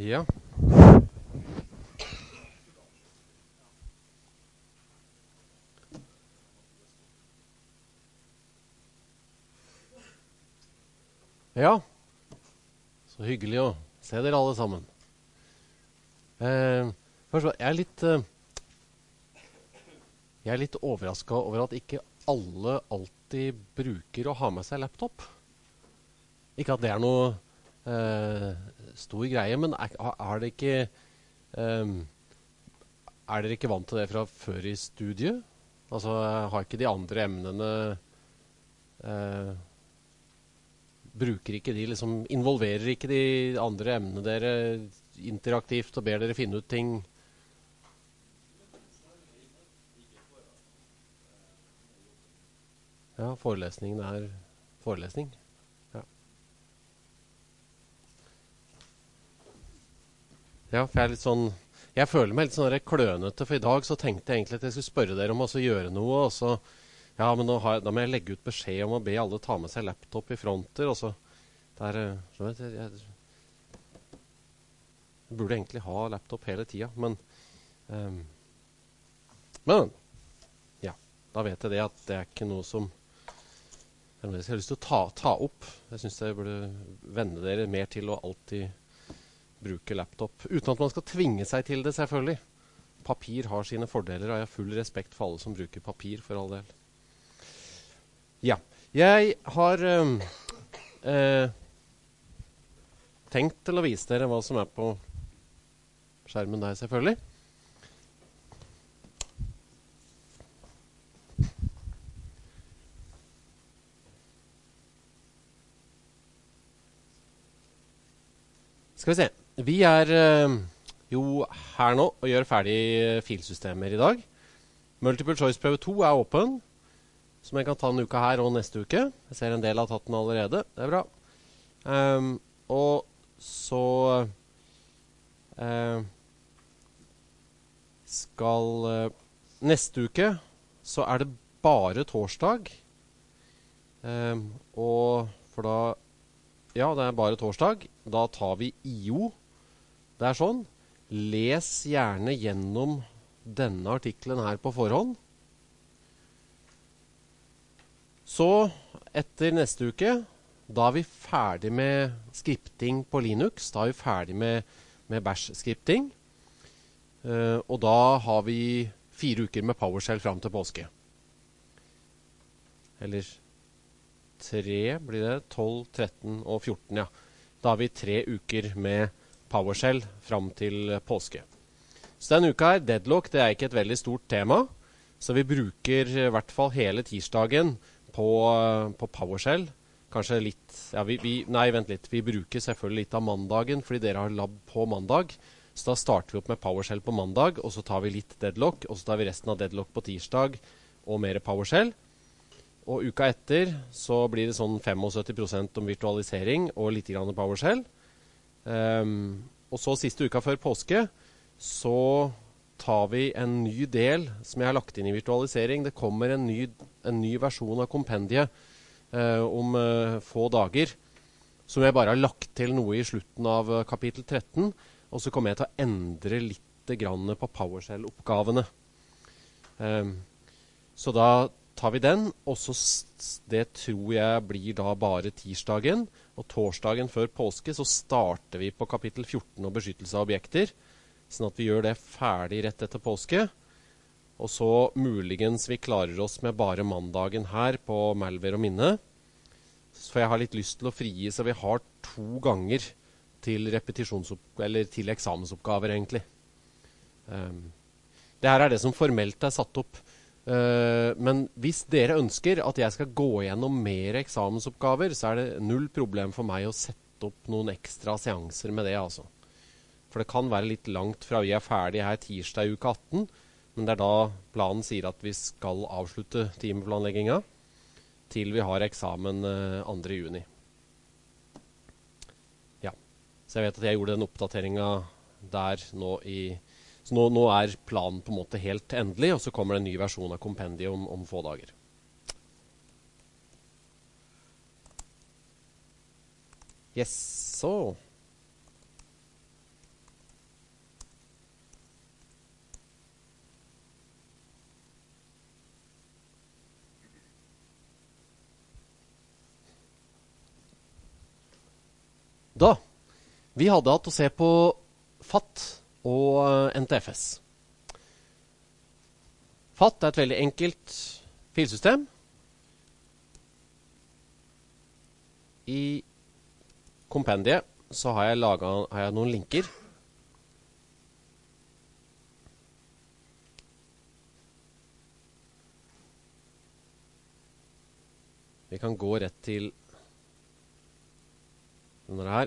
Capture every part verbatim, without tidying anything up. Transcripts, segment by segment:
Ja. Ja, så hyggelig å se dere alle sammen. Eh, først, jeg er litt, eh, jeg er litt overrasket over at ikke alle alltid bruker å ha med seg laptop. Ikke at det er noe eh, stor greie, men er, har det ikke, eh, er dere ikke vant til det fra før i studiet? Altså, har ikke de andre emnene eh, bruker ikke de liksom, involverer ikke de andre emnene dere interaktivt og ber dere finne ut ting? Ja, forelesningen er forelesning. Ja, ja for jeg er litt sånn, jeg føler meg litt sånn der klønete, for i dag så tenkte jeg egentlig at jeg skulle spørre dere om å gjøre noe, og så, ja, men nå har jeg, da må jeg legge ut beskjed om å be alle ta med seg laptop i fronter, og så, der, så vet jeg, jeg, jeg burde egentlig ha laptop hele tiden, men, um, men, ja, da vet jeg det at det er ikke noe som, det er noe jeg har lyst til å ta, ta opp. Jeg synes jeg burde vende dere mer til å alltid bruke laptop, uten at man skal tvinge seg til det, selvfølgelig. Papir har sine fordeler, og jeg har full respekt for alle som bruker papir, for all del. Ja, jeg har um, eh, tenkt til å vise dere hva som er på skjermen der, selvfølgelig. Skal vi se. Vi er eh, jo her nå og gjør ferdig filsystemer i dag. Multiple Choice prøve to er åpen, som jeg kan ta en uke her og neste uke. Jeg ser en del har tatt den allerede. Det er bra. Um, og så uh, skal uh, neste uke så er det bare torsdag. Um, og for da ja, det er bare torsdag. Da tar vi I O. Det er sånn. Les gjerne gjennom denne artiklen her på forhånd. Så etter neste uke, da er vi ferdig med skripting på Linux. Da er vi ferdig med, med bash-skripting. Uh, og da har vi fire uker med PowerShell frem til påske. Eller tre blir det, tolv, tretten og fjorten, ja. Da har vi tre uker med PowerShell frem til påske. Så denne uka her, deadlock, det er ikke et veldig stort tema, så vi bruker i hvert fall hele tirsdagen på, på PowerShell. Kanskje litt, ja, vi, vi, nei, vent litt, vi bruker selvfølgelig litt av mandagen, fordi dere har lab på mandag, så da starter vi opp med PowerShell på mandag, og så tar vi litt deadlock, og så tar vi resten av deadlock på tirsdag, og mer PowerShell. Og uka etter så blir det sånn syttifem prosent om virtualisering og litt grann PowerShell. Um, og så siste uka før påske så tar vi en ny del som jeg har lagt inn i virtualisering. Det kommer en ny, en ny versjon av kompendiet uh, om uh, få dager, som jeg bare har lagt til noe i slutten av uh, kapittel tretten, og så kommer jeg til å endre litt grann på PowerShell-oppgavene. Um, så da tar vi den, og så det tror jeg blir da bare tirsdagen, og torsdagen før påske så starter vi på kapittel fjorten og beskyttelse av objekter, sånn at vi gjør det ferdig rett etter påske, og så muligens vi klarer oss med bare mandagen her på malware og minne, for jeg har litt lyst til å frigi, så vi har to ganger til repetisjonsoppgaver, eller til eksamensoppgaver egentlig. Um, det her er det som formelt er satt opp. Uh, men hvis dere ønsker at jeg skal gå gjennom mer eksamensoppgaver, så er det null problem for meg å sette opp noen ekstra seanser med det, altså. For det kan være litt langt fra vi er ferdige her tirsdag i uke atten, men det er da planen sier at vi skal avslutte timeplanleggingen til vi har eksamen uh, andre juni. Ja, så jeg vet at jeg gjorde den oppdateringen der nå i Så nå, nå er planen på en måte helt endelig, og så kommer det en ny versjon av kompendiet om, om få dager. Yes, så. Da, vi hadde hatt å se på F A T og eh, N T F S. F A T er et veldig enkelt filsystem. I kompendiet så har jeg, laget, har jeg noen linker. Vi kan gå rett til denne her.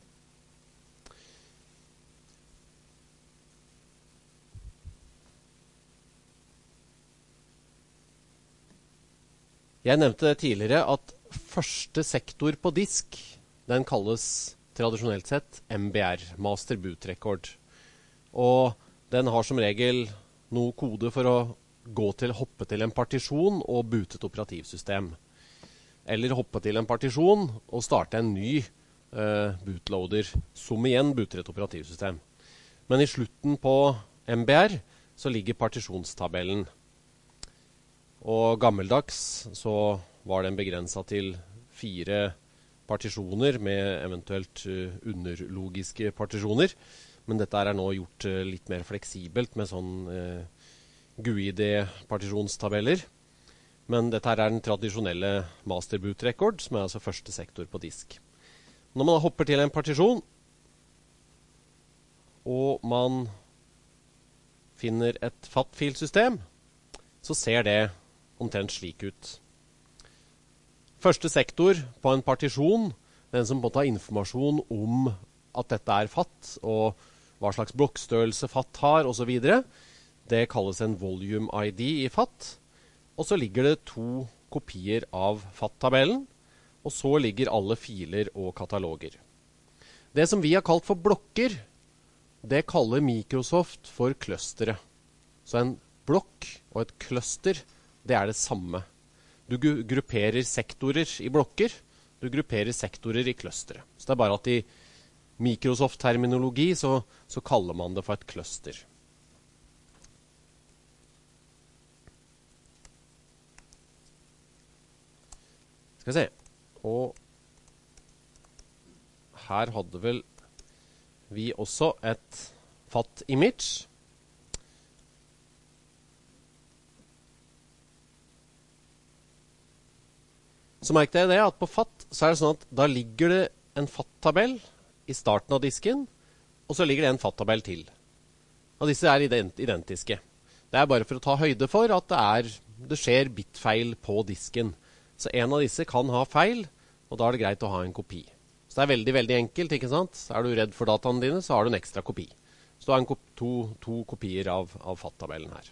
Jeg nevnte tidligere at første sektor på disk, den kalles tradisjonelt sett M B R, Master Boot Record. Og den har som regel noe kode for å gå til, hoppe til en partisjon og boote et operativsystem. Eller hoppe til en partisjon og starte en ny uh, bootloader, som igjen booter et operativsystem. Men i slutten på M B R så ligger partisjonstabellen. Og gammeldags så var den begrenset til fire partisjoner med eventuelt uh, underlogiske partisjoner. Men dette er nå gjort uh, litt mer fleksibelt med sånn uh, G U I D-partisjonstabeller. Men dette her er den tradisjonelle Master Boot Record, som er altså første sektor på disk. Når man hopper til en partisjon, og man finner et F A T-filsystem, så ser det omtrent slik ut. Første sektor på en partisjon, den som måtte ha informasjon om at dette er F A T, og hva slags blokkstørrelse F A T har, og så videre, det kalles en volume I D i F A T. Og så ligger det to kopier av F A T-tabellen, og så ligger alle filer og kataloger. Det som vi har kalt for blokker, det kaller Microsoft for clustere. Så en blokk og et cluster, det er det samme. Du grupperer sektorer i blokker, du grupperer sektorer i clustere. Så det er bare at i Microsoft-terminologi så, så kaller man det for et cluster. Skal vi se, og her hadde vel vi også et F A T-image. Så merkte jeg det at på F A T så er det sånn at da ligger det en F A T-tabell i starten av disken, og så ligger det en F A T-tabell til. Og disse er ident identiske. Det er bare for å ta høyde for at det, er, det skjer bitfeil på disken. Så en av disse kan ha feil, og da er det greit å ha en kopi. Så det er veldig, veldig enkelt, ikke sant? Er du redd for dataene dine, så har du en ekstra kopi. Så du har en kop to, to kopier av, av F A T-tabellen her.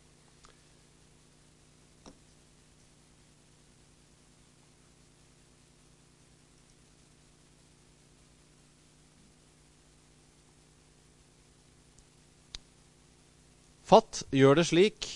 F A T gjør det slik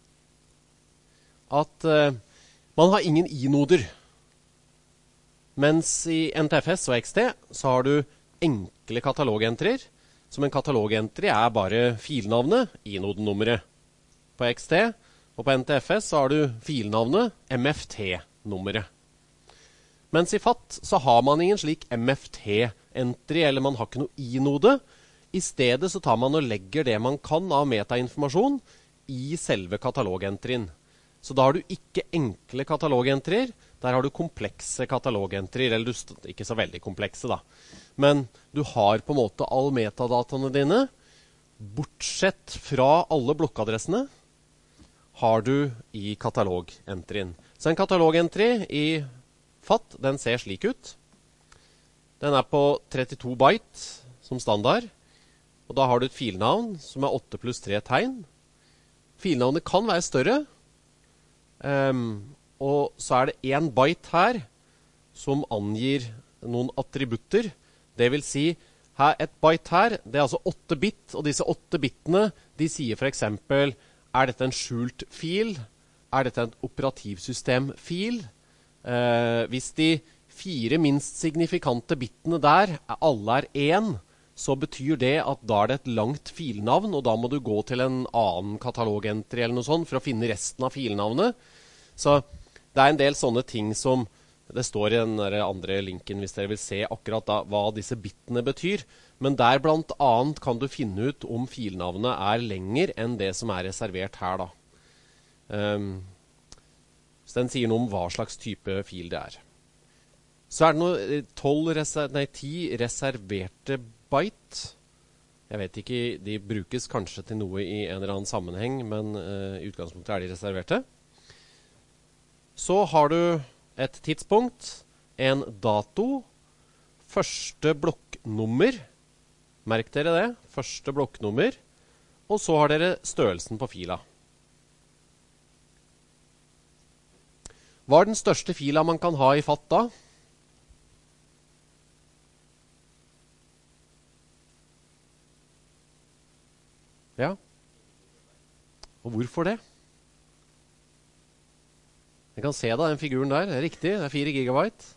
at uh, man har ingen i-noder. Mens i N T F S og X T så har du enkle katalogentrer. Som en katalogentry er bare filnavnet, i-nodenummeret. På X T og på N T F S så har du filnavnet, M F T-nummeret. Mens i F A T så har man ingen slik M F T-entry, eller man har ikke noe i-node. I stedet så tar man og legger det man kan av metainformasjon i selve katalogentryen. Så da har du ikke enkle katalogentryer, der har du komplekse katalogentryer, eller du, ikke så veldig komplekse da. Men du har på en måte alle metadataene dine, bortsett fra alle blokkadressene, har du i katalogentryen. Så en katalogentry i F A T, den ser slik ut. Den er på trettito byte som standard, og da har du et filnavn som er åtte pluss tre tegn. Filnavnet kan være større, Um, og så er det en byte her som angir noen attributter. Det vil si, her, et byte her, det er altså åtte bit, og disse åtte bitene, de sier for eksempel, er dette en skjult fil? Er dette en operativsystemfil? Uh, hvis de fire minst signifikante bitene der, alle er én, så betyr det at da er det et langt filnavn, og da må du gå til en annen katalogentry eller noe sånt for å finne resten av filnavnet. Så det er en del sånne ting som, Det står i den der andre linken hvis dere vil se akkurat da, hva disse bitene betyr. Men der blant annet kan du finne ut om filnavnet er lenger enn det som er reservert her da. Um, så den sier noe om hva slags type fil det er. Så er det noe tolv, nei, ti reserverte byte. Jeg vet ikke, de brukes kanskje til noe i en eller annen sammenheng, men uh, i utgangspunktet er de reserverte. Så har du et tidspunkt, en dato, første blokknummer, merk dere det, første blokknummer, og så har dere størrelsen på fila. Hva er den største fila man kan ha i fatt da? Ja. Og hvorfor det? Jeg kan se da, den figuren der, det er riktig, det er fire gigabyte.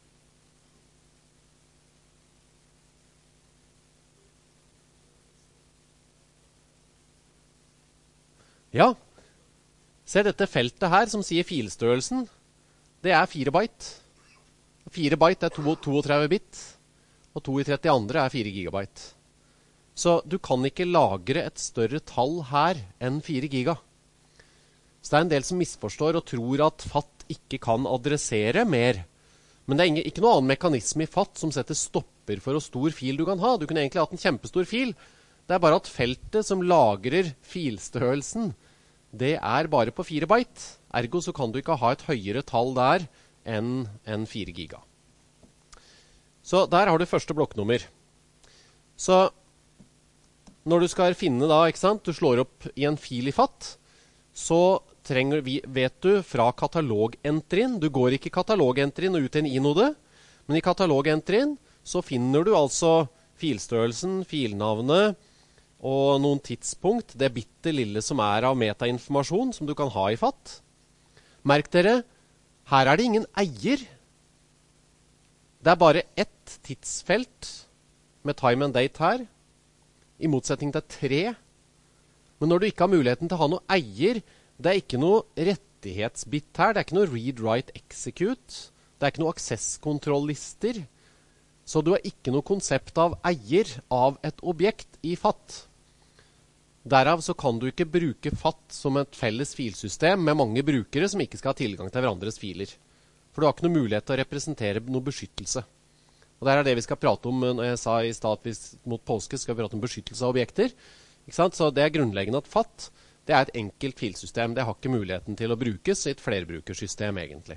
Ja, se dette feltet her som sier filstørrelsen, det er fire byte. fire byte er trettito bit, og to i tretti er fire gigabyte. Så du kan ikke lagre et større tall her enn fire giga. Så det er en del som misforstår og tror at fatt ikke kan adressere mer. Men det er ikke noe annen mekanisme i fatt som setter stopper for hvor stor fil du kan ha. Du kunne egentlig hatt en kjempestor fil. Det er bare at feltet som lagrer filstørrelsen, det er bare på fire byte. Ergo så kan du ikke ha et høyere tall der enn, enn fire giga. Så der har du første blokknummer. Så når du skal finne da, ikke sant, du slår opp i en fil i fatt, så trenger vi, vet du, fra katalogentrien, du går ikke i katalogentrien og ut i en inode, men i katalogentrien så finner du altså filstørrelsen, filnavnet og noen tidspunkt, det bitte lille som er av metainformasjon som du kan ha i fatt. Merk dere, her er det ingen eier. Det er bare ett tidsfelt med time and date her, i motsetning til tre. Men når du ikke har muligheten til å ha noe eier, det er ikke noe rettighetsbit her, det er ikke noe read, write, execute, det er ikke noe aksesskontrollister, så du har ikke noe konsept av eier av et objekt i fatt. Derav så kan du ikke bruke fatt som et felles filsystem med mange brukere som ikke skal ha tilgang til hverandres filer. For du har ikke noe mulighet til å representere noe beskyttelse. Og det er det vi skal prate om når jeg sa i stad at vi mot påske skal vi prate om beskyttelse av objekter. Ikke sant? Så det er grunnleggende at fatt, det er et enkelt filsystem. Det har ikke muligheten til å brukes i et flerbrukersystem egentlig.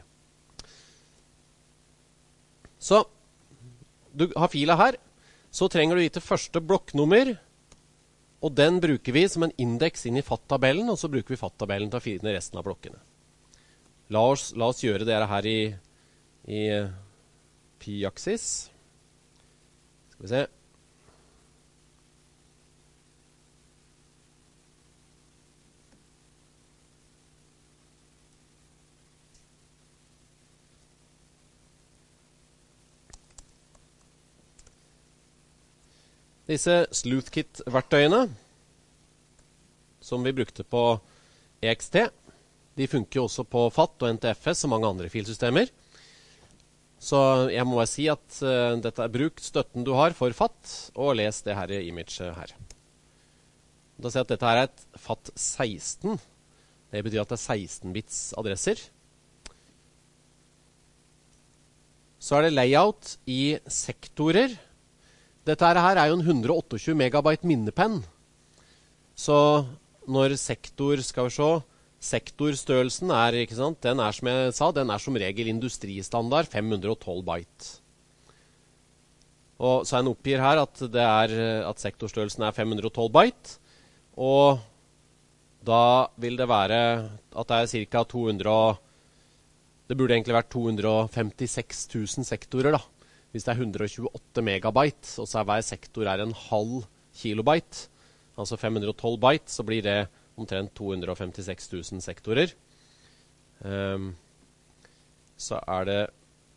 Så, du har fila her. Så trenger du gitt det første blokknummer, og den bruker vi som en indeks inn i fatt-tabellen, og så bruker vi fatt-tabellen til å finne resten av blokkene. La oss, la oss gjøre det her i, i pi-aksis. Skal vi se. Disse SleuthKit-verktøyene, som vi brukte på E X T, de funker jo også på fatt og N T F S og mange andre filsystemer. Så jeg må bare si at uh, dette er bruk støtten du har for fatt, og les det her i image her. Da ser jeg at dette her er et fatt seksten. Det betyr at det er seksten bits adresser. Så er det layout i sektorer. Dette her er jo en hundre og tjueåtte megabyte minnepenn. Så når sektor, skal vi se, sektorstørrelsen er, ikke sant, den er som jeg sa, den er som regel industristandard fem hundre og tolv byte. Og så er den oppgir her at, det er, at sektorstørrelsen er fem hundre og tolv byte, og da vil det være at det er cirka to hundre, det burde egentlig vært to hundre og femtiseks tusen sektorer da, hvis det er hundre og tjueåtte megabyte, og så er hver sektor er en halv kilobyte, altså fem hundre og tolv byte, så blir det omtrent to hundre og femtiseks tusen sektorer. Um, så er det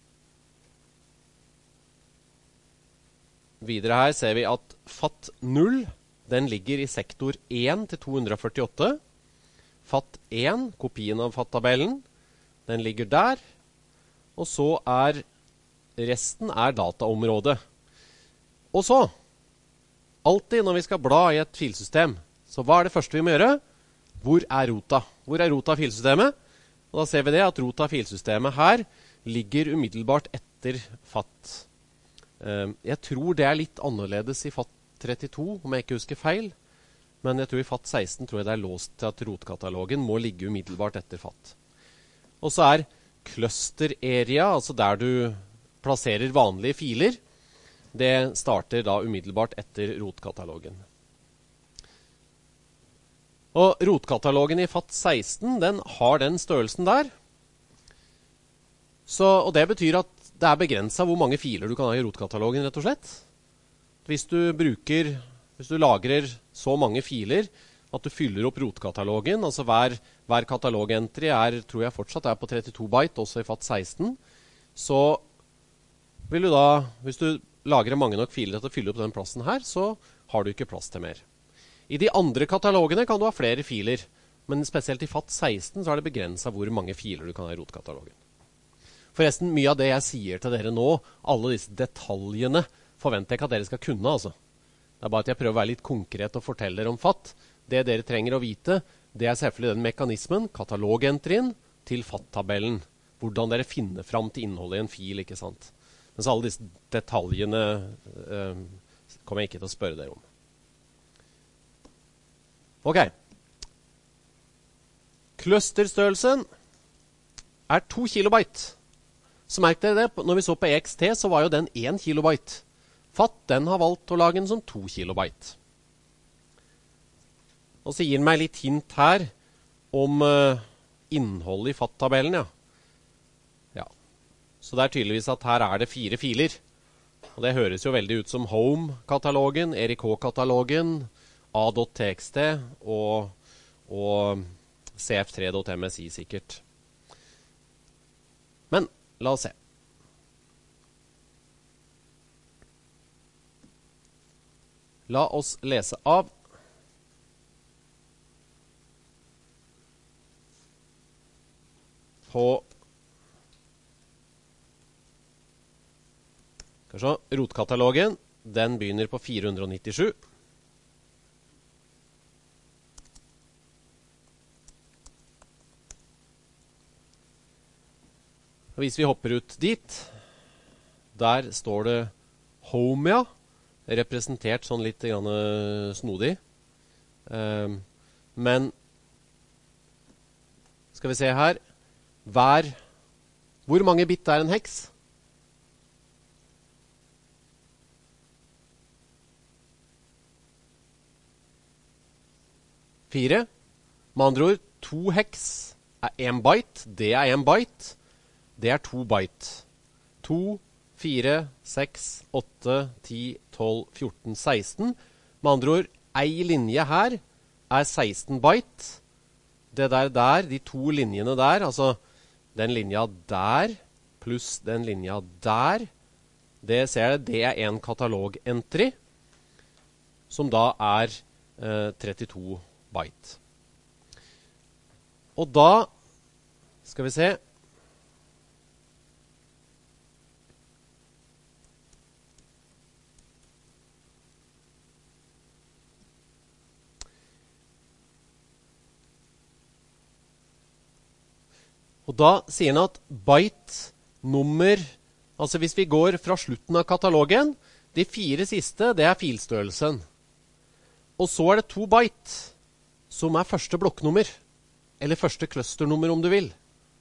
videre her ser vi at fatt null, den ligger i sektor én til to hundre og førtiåtte. Fatt én, kopien av fatt-tabellen, den ligger der. Og så er resten er dataområdet. Og så, alltid når vi skal bla i et filsystem, så hva er det første vi må gjøre? Hvor er rota? Hvor er rota av filsystemet? Og da ser vi det at rota av filsystemet her ligger umiddelbart etter F A T. Jeg tror det er litt annerledes i F A T trettito, om jeg ikke husker feil. Men jeg tror i F A T seksten tror jeg det er låst til at rotkatalogen må ligge umiddelbart etter F A T. Og så er cluster area, altså der du plasserer vanlige filer, det starter da umiddelbart etter rotkatalogen. Og rotkatalogen i F A T seksten, den har den størrelsen der. Så, og det betyr at det er begrenset hvor mange filer du kan ha i rotkatalogen, rett og slett. Hvis du bruker, hvis du lagrer så mange filer at du fyller opp rotkatalogen, altså hver, hver katalogentry er, tror jeg fortsatt er på trettito byte, også i F A T seksten, så vil du da, hvis du lagrer mange nok filer til å fylle opp den plassen her, så har du ikke plass til mer. I de andre katalogene kan du ha flere filer, men spesielt i F A T seksten så er det begrenset hvor mange filer du kan ha i rotkatalogen. Forresten, mye av det jeg sier til dere nå, alle disse detaljene, forventer jeg ikke at dere skal kunne, altså. Det er bare at jeg prøver å være litt konkret og fortelle dere om F A T. Det dere trenger å vite, det er selvfølgelig den mekanismen, katalogentryen, til F A T-tabellen. Hvordan dere finner fram til innholdet i en fil, ikke sant? Mens alle disse detaljene eh, kommer jeg ikke til å spørre dere om. Ok. Clusterstørrelsen er to kilobyte. Så merk dere det, når vi så på E X T, så var jo den én kilobyte. F A T, den har valgt å lage den som to kilobyte. Og så gir den meg litt hint her om uh, innholdet i F A T-tabellen, ja. Ja. Så det er tydeligvis at her er det fire filer. Og det høres jo veldig ut som Home-katalogen, R I K-katalogen, A.txt og, og C F tre dot M S I sikkert. Men la oss se. La oss lese av. På skal vi se, rotkatalogen, den begynner på fire hundre nittisju. Og hvis vi hopper ut dit, der står det Home, ja, representert sånn litt grann snodig. Um, men skal vi se her, hver, hvor mange bit er en heks? Fire. Med andre ord, to heks er en byte, det er en byte. Det er to byte. to, fire, seks, åtte, ti, tolv, fjorten, seksten. Med andre ord, ei linje her er seksten byte. Det der der, de to linjene der, altså den linja der pluss den linja der, det ser jeg, det er en katalog-entry, som da er eh, trettito byte. Og da skal vi se. Og da sier han at byte nummer, altså hvis vi går fra slutten av katalogen, de fire siste, det er filstørrelsen. Og så er det to byte, som er første blokknummer, eller første clusternummer om du vil.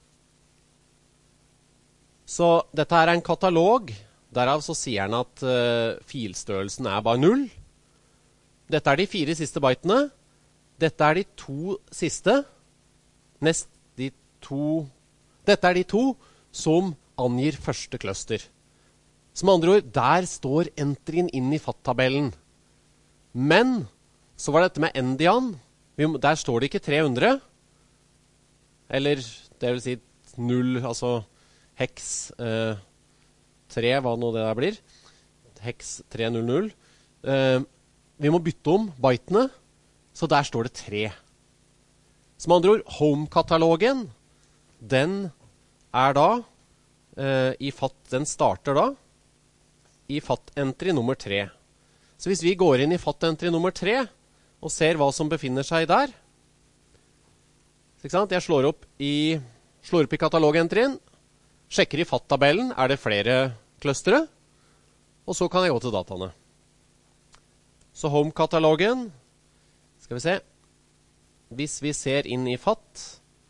Så dette er en katalog, derav så sier han at uh, filstørrelsen er bare null. Dette er de fire siste bytene. Dette er de to siste. Nest de to... Dette er de to som angir første cluster. Som andre ord, der står entryen inn i F A T-tabellen. Men, så var dette med endian. Der står det ikke tre hundre. Eller, det vil si null, altså heks eh, tre, hva nå det der blir. Heks tre null null. Eh, vi må bytte om bytene, så der står det tre. Som andre ord, home-katalogen, den er da uh, i fatt, den starter da i fatt-entry nummer tre. Så hvis vi går inn i fatt-entry nummer tre og ser hva som befinner seg der, ikke sant? Jeg slår opp i, slår opp i katalog-entryen, sjekker i fatt-tabellen, er det flere clustere, og så kan jeg gå til dataene. Så home-katalogen, skal vi se, hvis vi ser inn i fatt,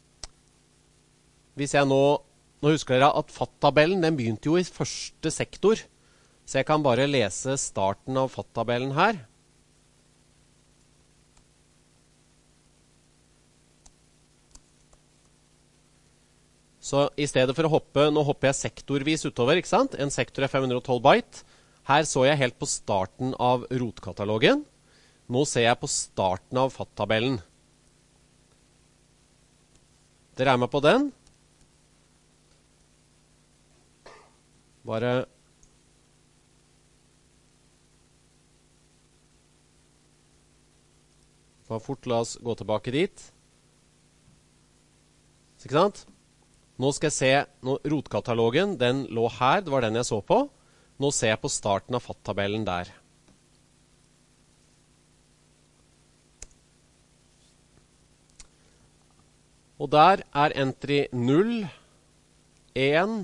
hvis jeg nå, nå husker dere at fatt-tabellen, den begynte jo i første sektor, så jeg kan bare lese starten av fatt-tabellen her. Så i stedet for å hoppe, nå hopper jeg sektorvis utover, ikke sant? En sektor er fem hundre og tolv byte. Her så jeg helt på starten av rotkatalogen. Nå ser jeg på starten av fatt-tabellen. Dere er med på den? Bare... Bare fort, la oss gå tilbake dit. Ikke sant? Nå skal jeg se, nå, rotkatalogen, den lå her, det var den jeg så på. Nå ser jeg på starten av fatt-tabellen der. Og der er entry null, en,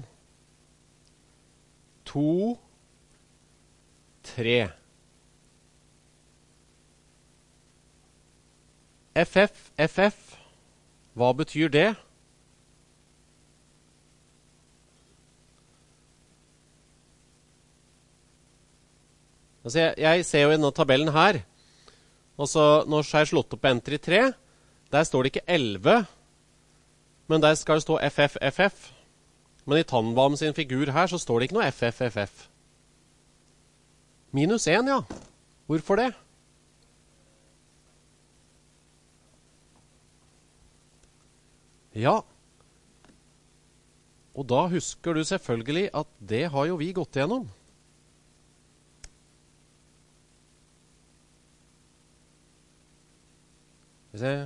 to, tre. F F, F F, hva betyr det? Altså jeg, jeg ser jo i denne tabellen her, og så når jeg har slått opp på entry tre, der står det ikke elleve, men der skal det stå F F, F F. Men i Tannbaum sin figur her så står det ikke noe F F, F F. Minus en, ja. Hvorfor det? Ja. Og da husker du selvfølgelig at det har jo vi gått igjennom. Skal vi se.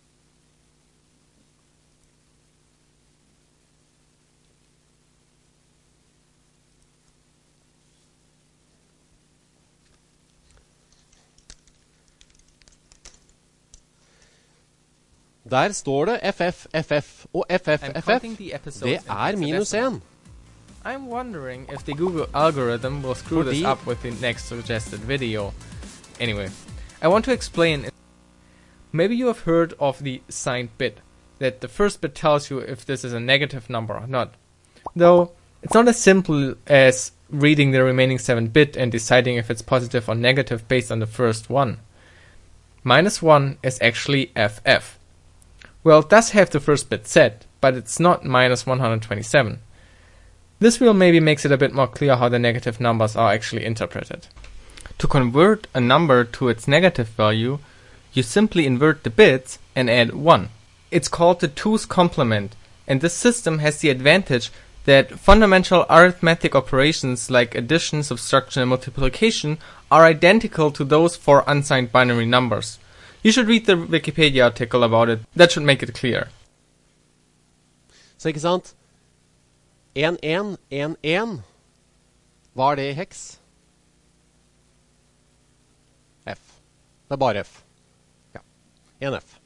Der står det F F, F F, og F F, F F, det er minus en. I'm wondering if the Google algorithm will screw this up with the next suggested video. Anyway, I want to explain. Maybe you have heard of the signed bit, that the first bit tells you if this is a negative number or not. Though, it's not as simple as reading the remaining seven bit and deciding if it's positive or negative based on the first one. Minus one is actually F F. Well, it does have the first bit set, but it's not minus one hundred twenty-seven. This wheel maybe makes it a bit more clear how the negative numbers are actually interpreted. To convert a number to its negative value, you simply invert the bits and add one. It's called the two's complement, and this system has the advantage that fundamental arithmetic operations like addition, subtraction, and multiplication are identical to those for unsigned binary numbers. You should read the Wikipedia article about it. That should make it clear. Så ikke sant? en, en, en, en. Hva er det i heks? F. Det er bare F. Ja. en F.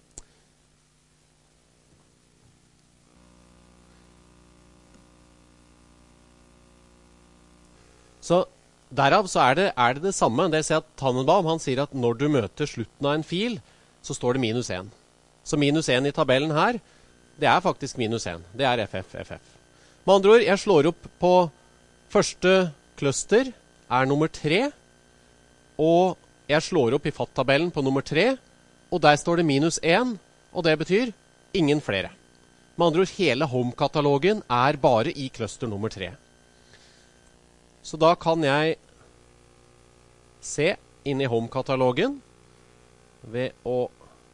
Så derav så er det, er det det samme. Det ser at Tannenbaum, han sier at når du møter slutten av en fil, så står det minus en. Så minus en i tabellen her, det er faktisk minus en. Det er F F, F F. Med andre ord, jeg slår opp på første cluster, er nummer tre, og jeg slår opp i fatt-tabellen på nummer tre, og der står det minus en, og det betyr ingen flere. Med andre ord, hele home-katalogen er bare i cluster nummer tre. Så da kan jeg se inn i home-katalogen ved å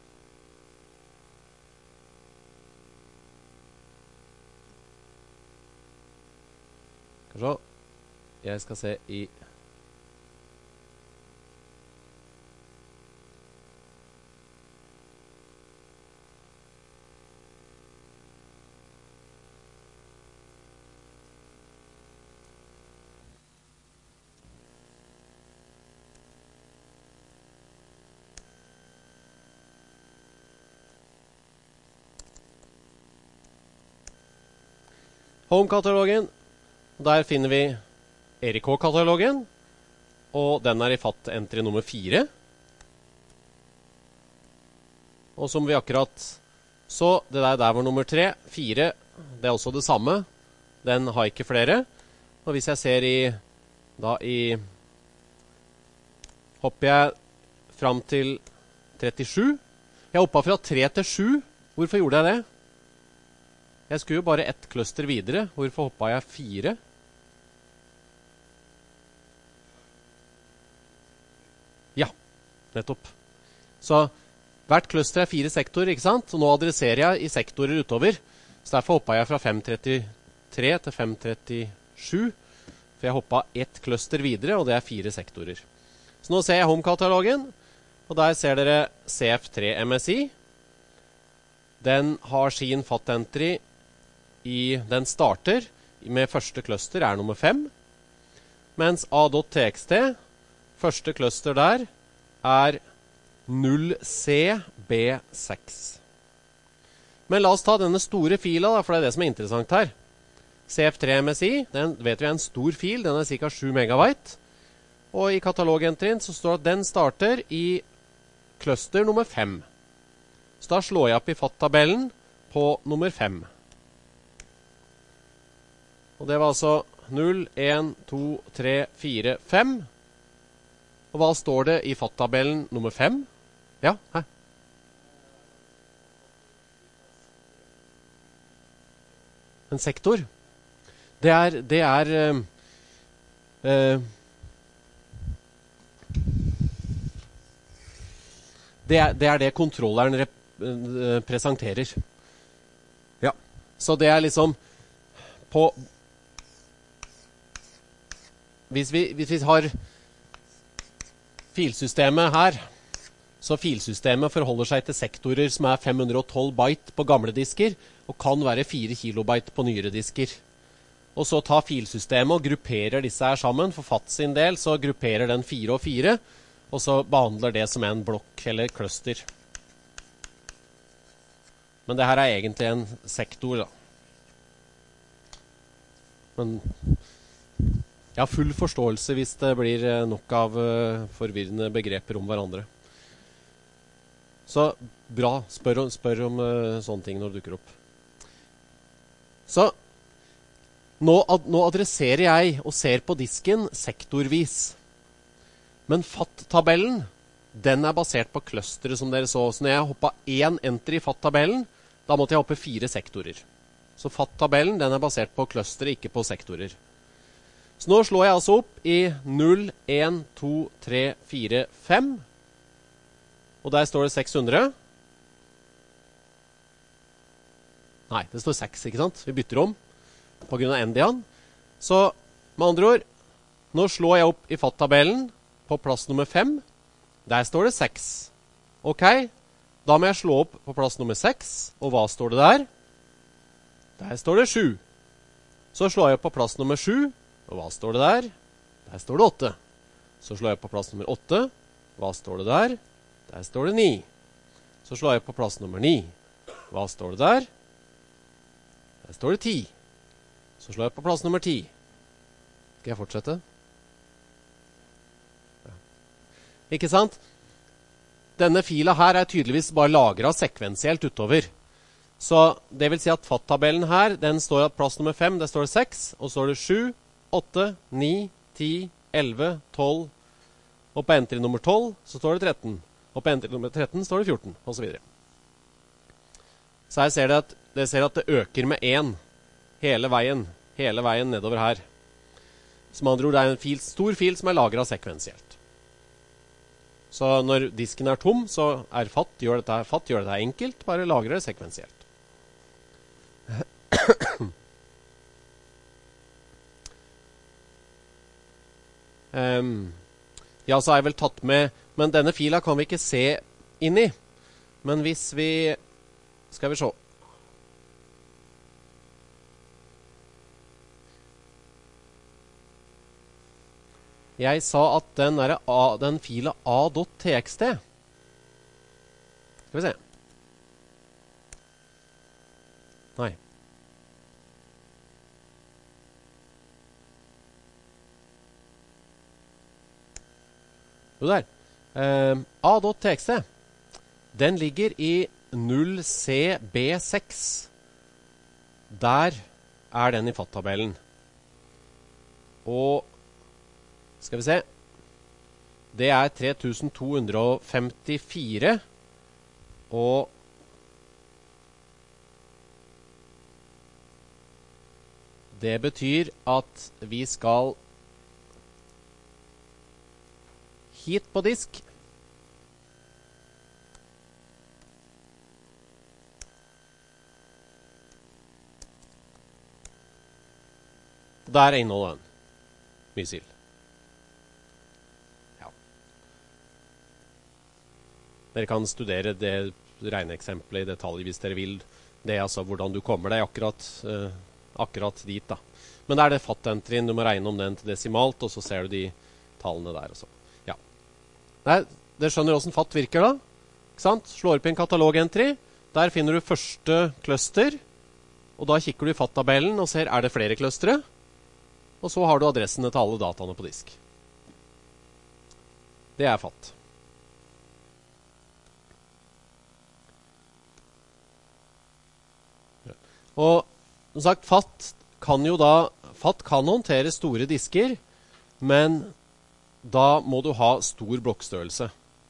Skal vi se. Jeg skal se i Home-katalogen. Der finner vi E R I K-katalogen, og den er i fatt entry nummer fire. Og som vi akkurat så, det der, der var nummer tre, fire, det er også det samme. Den har ikke flere. Og hvis jeg ser i, da i, hopper jeg frem til trettisju. Jeg hoppet fra tre til sju. Hvorfor gjorde jeg det? Jeg skulle jo bare ett cluster videre. Hvorfor hoppet jeg fire? Ja, nettopp. Så hvert cluster er fire sektorer, ikke sant? Og nå adresserer jeg i sektorer utover. Så derfor hoppet jeg fra fem trettitre til fem trettisju. For jeg hoppet ett cluster videre, og det er fire sektorer. Så nå ser jeg Home-katalogen, og der ser dere C F tre M S I. Den har sin fatt entry i, den starter med første cluster er nummer fem. Mens A.txt, første cluster der, er null C B seks. Men la oss ta denne store fila, da, for det er det som er interessant her. C F tre M S I, den vet vi er en stor fil, den er ca. sju megabyte. Og i katalogentryen så står det at den starter i cluster nummer fem. Så da slår jeg opp i fatt-tabellen på nummer fem. Og det var altså null, en, to, tre, fire, fem. Og hva står det i fatt-tabellen nummer fem? Ja, her. En sektor. Det er, det er uh, uh, det, er, det er det kontrolleren rep, uh, presenterer. Ja. Så det er liksom på hvis vi, hvis vi har filsystemet her, så filsystemet forholder seg til sektorer som er fem hundre og tolv byte på gamle disker, og kan være fire kilobyte på nyere disker. Og så tar filsystemet og grupperer disse her sammen. For fatt sin del så grupperer den fire og fire, og så behandler det som en blokk eller cluster. Men det her er egentlig en sektor, da. Men jeg har full forståelse hvis det blir nok av uh, forvirrende begreper om hverandre. Så bra, spør, spør om uh, sånne ting når det dukker opp. Så nå, ad, nå adresserer jeg og ser på disken sektorvis. Men fatt-tabellen, den er basert på clusteret som dere så. Så når jeg hoppet én enter i fatt-tabellen, da måtte jeg hoppe fire sektorer. Så fatt-tabellen, den er basert på clusteret, ikke på sektorer. Så nå slår jeg altså opp i null, en, to, tre, fire, fem. Og der står det seks hundre. Nei, det står seks, ikke sant? Vi bytter om på grunn av endian. Så med andre ord, nå slår jeg opp i fatt-tabellen på plass nummer fem. Der står det seks. Ok, da må jeg slå opp på plass nummer seks. Og hva står det der? Der står det sju. Så slår jeg opp på plass nummer sju. Og hva står det der? Der står det åtte. Så slår jeg på plass nummer åtte. Hva står det der? Der står det ni. Så slår jeg på plass nummer ni. Hva står det der? Der står det ti. Så slår jeg på plass nummer ti. Skal jeg fortsette? Ja. Ikke sant? Denne fila her er tydeligvis bare lagret sekvensielt utover. Så det vil si at fatt-tabellen her, den står at plass nummer fem, der står det seks, og så står det sju, åtte, ni, ti, elleve, tolv, og på entry nummer tolv så står det tretten, og på entry nummer tretten står det fjorten, og så videre. Så her ser det at det, ser at det øker med én hele veien, hele veien nedover her. Som andre ord, det er en fil, stor fil som er lagret sekvensielt. Så når disken er tom, så er fatt, gjør dette, fatt gjør dette enkelt, bare lagrer det sekvensielt. Um, ja, så har jeg vel tatt med, men denne fila kan vi ikke se inn i. Men hvis vi, skal vi se. Jeg sa at den, er A, den fila A.txt. Skal vi se. Nei. Jo, der. Um, A.txt. Den ligger i null C B seks. Der er den i fatt-tabellen. Og skal vi se. Det er tre tusen to hundre femtifire. Og det betyr at vi skal hit på disk. Der er innholdet den. Mysil. Ja. Dere kan studere det regneeksempelet i detalj hvis dere vil. Det er altså hvordan du kommer deg akkurat, eh, akkurat dit da. Men det er det fatt-entryen, du må regne om den til desimalt, og så ser du de tallene der også. Ja. Nei, dere skjønner hvordan fatt virker da. Ikke sant? Slår opp i en katalog-entry. Der finner du første cluster, og da kikker du i fatt-tabellen og ser, er det flere clustere? Og så har du adressene til alle dataene på disk. Det er fatt. Og som sagt, fatt kan jo da, fatt kan håndtere store disker, men da må du ha stor blokkstørrelse.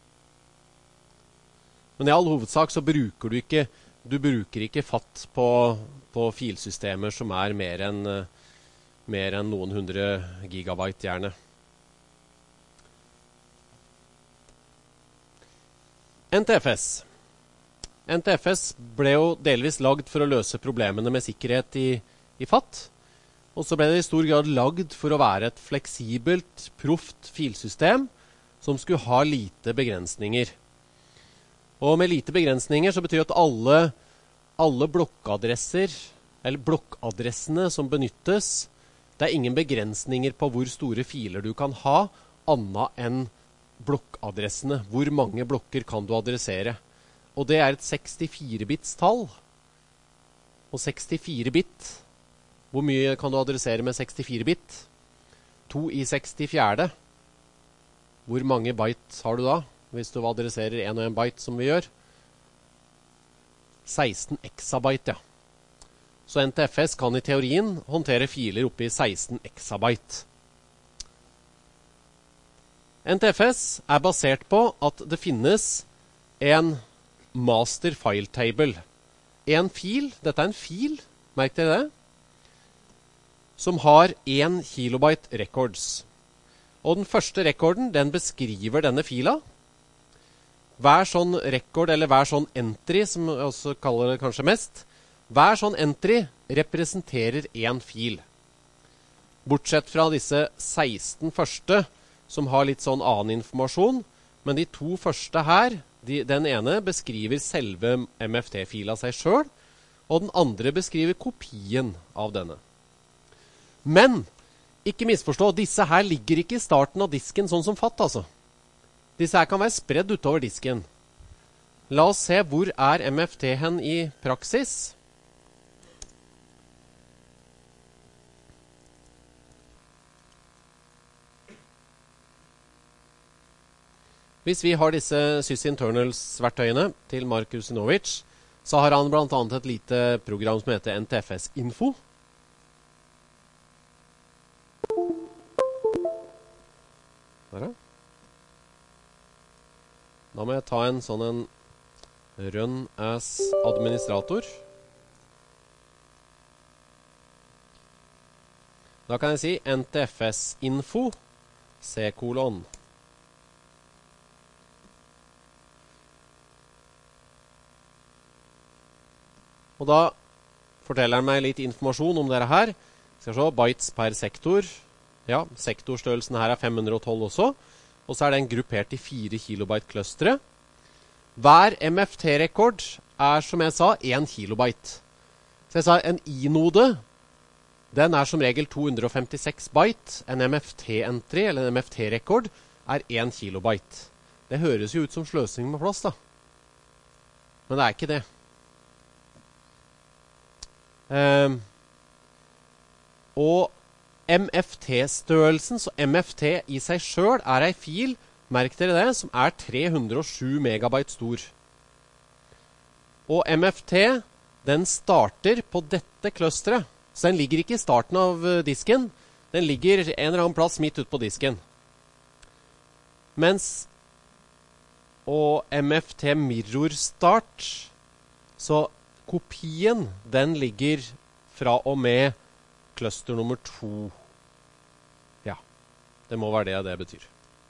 Men i all hovedsak så bruker du ikke, du bruker ikke fatt på, på filsystemer som er mer enn, mer enn noen hundre gigabyte gjerne. N T F S. N T F S ble jo delvis lagd for å løse problemene med sikkerhet i, i fatt, og så ble det i stor grad lagd for å være et fleksibelt, proft filsystem som skulle ha lite begrensninger. Og med lite begrensninger så betyr det at alle, alle blokkadresser, eller blokkadressene som benyttes, det er ingen begrensninger på hvor store filer du kan ha, annet enn blokkadressene. Hvor mange blokker kan du adressere? Og det er et sekstifire bits tall. Og sekstifire bit, hvor mye kan du adressere med sekstifire bit? to i sekstifire. Hvor mange byte har du da, hvis du adresserer en og en byte som vi gjør? seksten exabyte, ja. Så N T F S kan i teorien håndtere filer oppe i seksten exabyte. N T F S er basert på at det finnes en master file table. En fil, dette er en fil, merk dere det, som har en kilobyte records. Og den første rekorden, den beskriver denne fila. Hver sånn record, eller hver sånn entry, som jeg også kaller det kanskje mest, hver sånn entry representerer en fil. Bortsett fra disse seksten første, som har litt sånn annen informasjon, men de to første her, de, den ene beskriver selve M F T-fila seg selv, og den andre beskriver kopien av denne. Men, ikke misforstå, disse her ligger ikke i starten av disken sånn som fatt, altså. Disse her kan være spredd utover disken. La oss se hvor er M F T hen i praksis. Hvis vi har disse sysinternals-verktøyene til Mark Usinovic, så har han blant annet et lite program som heter N T F S Info. Der, ja. Da må jeg ta en sånn en run as administrator. Da kan jeg si N T F S Info, C kolon. Og da forteller han meg litt informasjon om dere her. Skal se, bytes per sektor. Ja, sektorstørrelsen her er fem hundre og tolv også. Og så er den gruppert i fire kilobyte clustere. Hver M F T-rekord er, som jeg sa, en kilobyte. Så jeg sa, en i-node, den er som regel to hundre og femtiseks byte. En M F T-entry, eller en M F T-rekord, er en kilobyte. Det høres jo ut som sløsing med plass, da. Men det er ikke det. Um, og M F T-størrelsen, så M F T i seg selv er en fil merk dere det, som er tre hundre og sju megabyte stor. Og M F T, den starter på dette kløsteret. Så den ligger ikke i starten av disken. Den ligger en eller annen plass midt ut på disken. Mens, og M F T Mirror Start, så kopien, den ligger fra og med cluster nummer to. Ja, det må være det det betyr.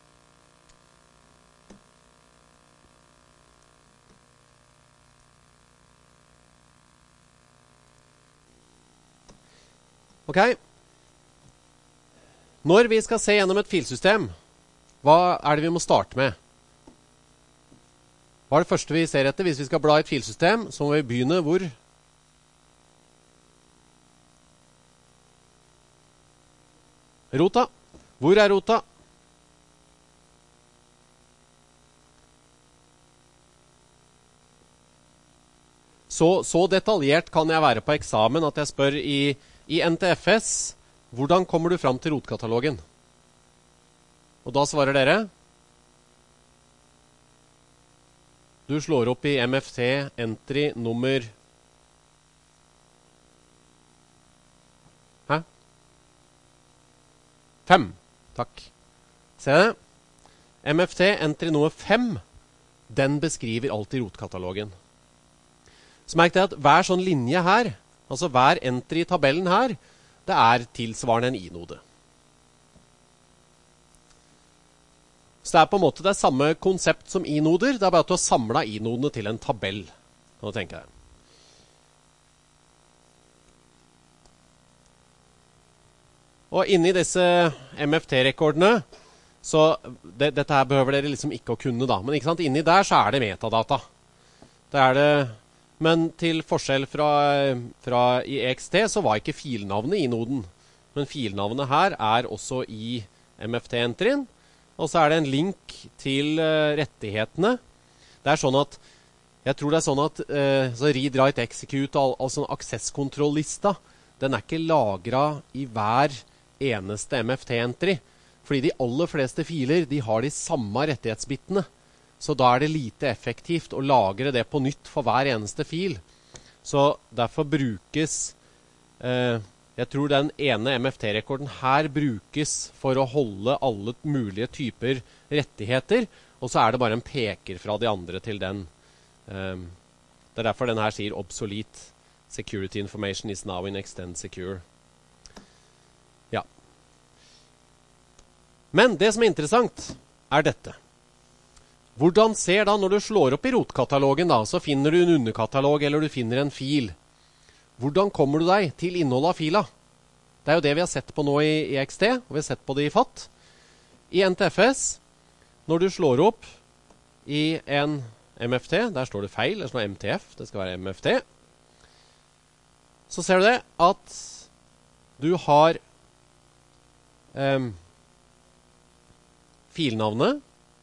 Ok. Når vi skal se gjennom et filsystem, hva er det vi må starte med? Hva er det første vi ser etter? Hvis vi skal bla i et filsystem, så må vi begynne hvor? Rota. Hvor er rota? Så, så detaljert kan jeg være på eksamen at jeg spør i I N T F S, hvordan kommer du fram til rotkatalogen? Og da svarer dere? Du slår opp i M F T entry nummer Hæ? Fem. Takk. Se det. M F T entry nummer fem, den beskriver alltid rotkatalogen. Så merk det at hver sånn linje her, altså hver entry i tabellen her, det er tilsvarende en inode. Så det er på en måte det samme konsept som inoder, det er bare at du har samlet inodene til en tabell. Nå tenker jeg. Og inni disse M F T-rekordene, så det, dette her behøver dere liksom ikke å kunne da, men ikke sant, inni der så er det metadata. Det er det... Men til forskjell fra, fra i E X T så var ikke filnavnet i noden. Men filnavnet her er også i M F T-entryen. Og så er det en link til uh, rettighetene. Det er sånn at, jeg tror det er sånn at uh, så read, write, execute, al altså aksesskontrollista, den er ikke lagret i hver eneste M F T-entry. Fordi de aller fleste filer, de har de samme rettighetsbittene. Så da er det lite effektivt å lagre det på nytt for hver eneste fil. Så derfor brukes, eh, jeg tror den ene M F T-rekorden her brukes for å holde alle mulige typer rettigheter, og så er det bare en peker fra de andre til den. Eh, det er derfor den her sier obsolete. Security information is now in extend secure. Ja. Men det som er interessant er dette. Hvordan ser da, når du slår opp i rotkatalogen da, så finner du en underkatalog eller du finner en fil. Hvordan kommer du deg til innholdet av fila? Det er jo det vi har sett på nå i E X T, og vi har sett på det i F A T. I N T F S, når du slår opp i en M F T, der står det feil, det står M T F, det skal være M F T, så ser du det at du har um, filnavnet,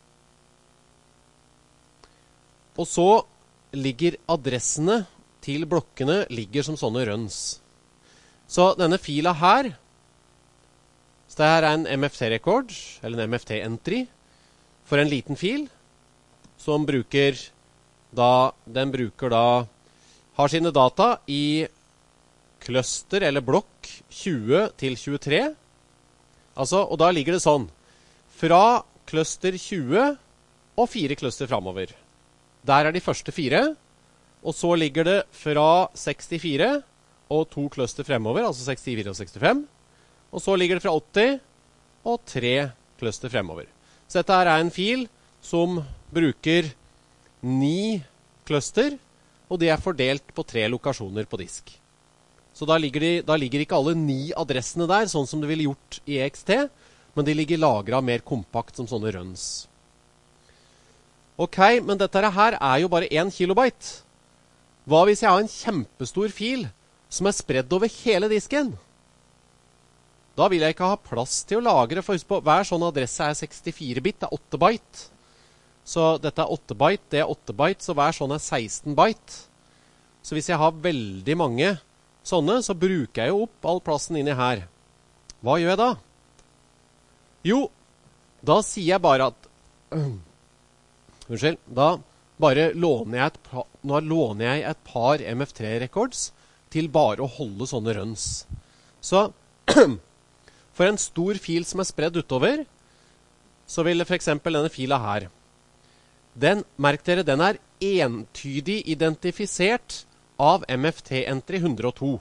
og så ligger adressene til blokkene ligger som sånne runs. Så denne fila her, så det her er en M F T-rekord, eller en M F T-entry, for en liten fil, som bruker da, den bruker da, har sine data i cluster eller blokk tjue til tjuetre. Altså, og da ligger det sånn, fra cluster tjue og fire cluster fremover. Der er de første fire, og så ligger det fra sekstifire og to cluster fremover, altså sekstifire og sekstifem. Og så ligger det fra åtti og tre cluster fremover. Så dette her er en fil som bruker ni cluster, og de er fordelt på tre lokasjoner på disk. Så da ligger, de, da ligger ikke alle ni adressene der, sånn som det ville gjort i E X T, men de ligger lagret mer kompakt som sånne runs. Ok, men dette her er jo bare én kilobyte. Hva hvis jeg har en kjempestor fil som er spredd over hele disken? Da vil jeg ikke ha plass til å lagre, for husk på, hver sånn adresse er sekstifire bit, det er åtte byte. Så dette er åtte byte, det er åtte byte, så hver sånn er seksten byte. Så hvis jeg har veldig mange sånne, så bruker jeg jo opp all plassen inni her. Hva gjør jeg da? Jo, da sier jeg bare at Unnskyld, da bare låner jeg et par, nå låner jeg et par M F tre records til bare å holde sånne runs. Så for en stor fil som er spredd utover, så vil for eksempel denne fila her, den, merk dere, den er entydig identifisert av M F T entry one oh two.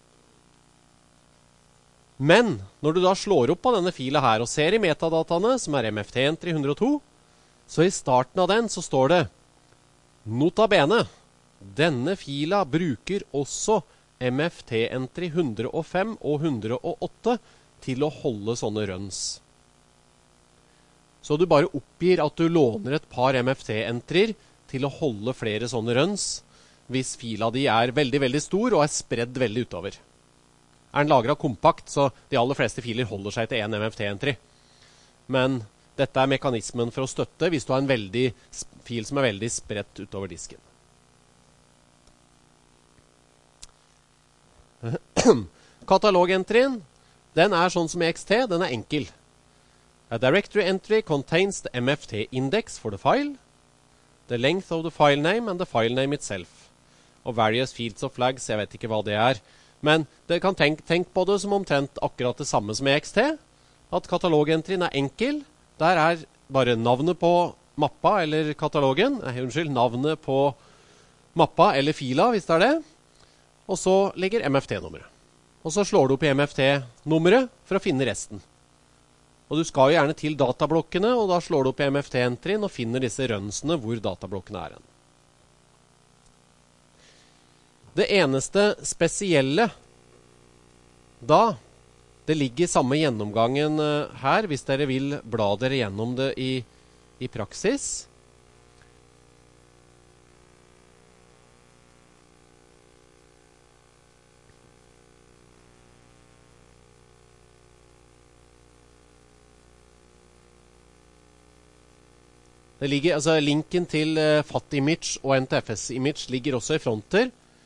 Men når du da slår opp på denne fila her og ser i metadataene, som er M F T entry one oh two, så i starten av den så står det nota bene. Denne fila bruker også M F T entry one oh five og one oh eight til å holde sånne runs. Så du bare oppgir at du låner et par M F T-entrer til å holde flere sånne runs, hvis fila di er veldig, veldig stor og er spredd veldig utover. Er den lagret kompakt, så de aller fleste filer holder seg til en M F T-entry. Men dette er mekanismen for å støtte hvis du har en veldig, fil som er veldig spredt utover disken. Katalog-entryen, den er sånn som i X T, den er enkel. A directory entry contains the M F T index for the file, the length of the file name and the file name itself. Og various fields of flags, jeg vet ikke hva det er. Men det kan tenk, tenk på det som omtrent akkurat det samme som i X T. At katalogentryen er enkel. Der er bare navnet på mappa eller katalogen. Nei, unnskyld, navnet på mappa eller fila, hvis det er det. Og så ligger M F T-nummeret. Og så slår du opp i M F T-nummeret for å finne resten. Og du skal jo gjerne til datablokkene, og da slår du opp i M F T-entryen og finner disse runsene hvor datablokkene er hen. Det eneste spesielle da, det ligger samme gjennomgangen her, hvis dere vil bla dere gjennom det i, i praksis. Det ligger, altså linken til uh, F A T-image og N T F S-image ligger også i fronter.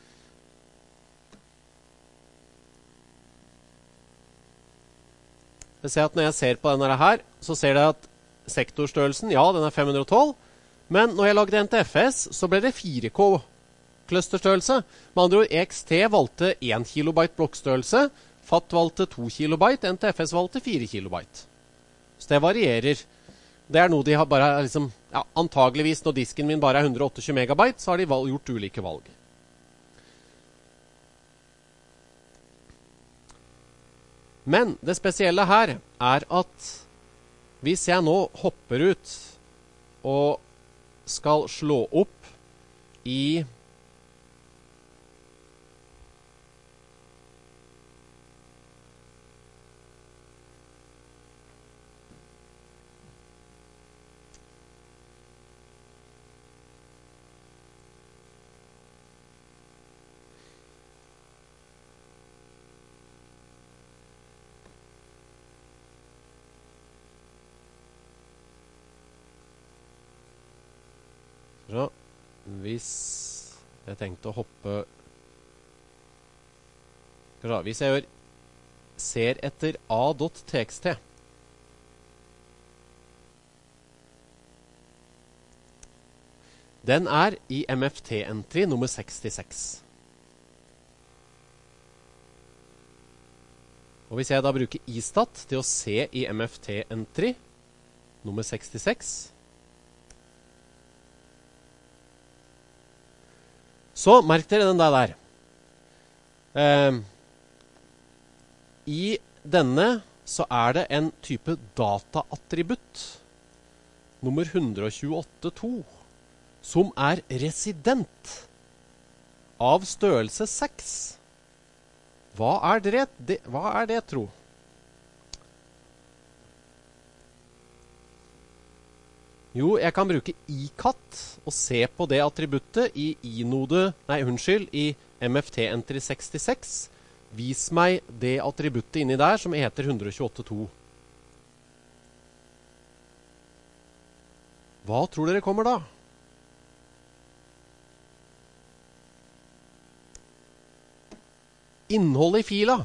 Jeg ser at når jeg ser på denne her, så ser dere at sektorstørrelsen, ja, den er fem hundre og tolv. Men når jeg lagde N T F S, så ble det fire K clusterstørrelse. Med andre ord, X T valgte én kilobyte blokkstørrelse, F A T valgte to kilobyte, N T F S valgte fire kilobyte. Så det varierer. Det er noe de har bare liksom, ja, antageligvis når disken min bare er one hundred twenty-eight megabyte, så har de valg, gjort ulike valg. Men det spesielle her er at hvis jeg nå hopper ut og skal slå opp i Så, hvis jeg tenkte å hoppe så, hvis jeg gjør ser etter a.txt den er i M F T-entry nummer sekstiseks. Og hvis jeg da bruker istat til å se i M F T-entry nummer sekstiseks, så merk dere den der. Eh, I denne så er det en type dataattributt nummer one twenty-eight to som er resident av størrelse seks. Hva er det, det, hva er det tro? Jo, jeg kan bruke icat og se på det attributtet i inode, nei, unnskyld, i M F T-entry sekstiseks. Vis meg det attributtet inni der som heter one twenty-eight to. Hva tror dere kommer da? Innholdet i fila.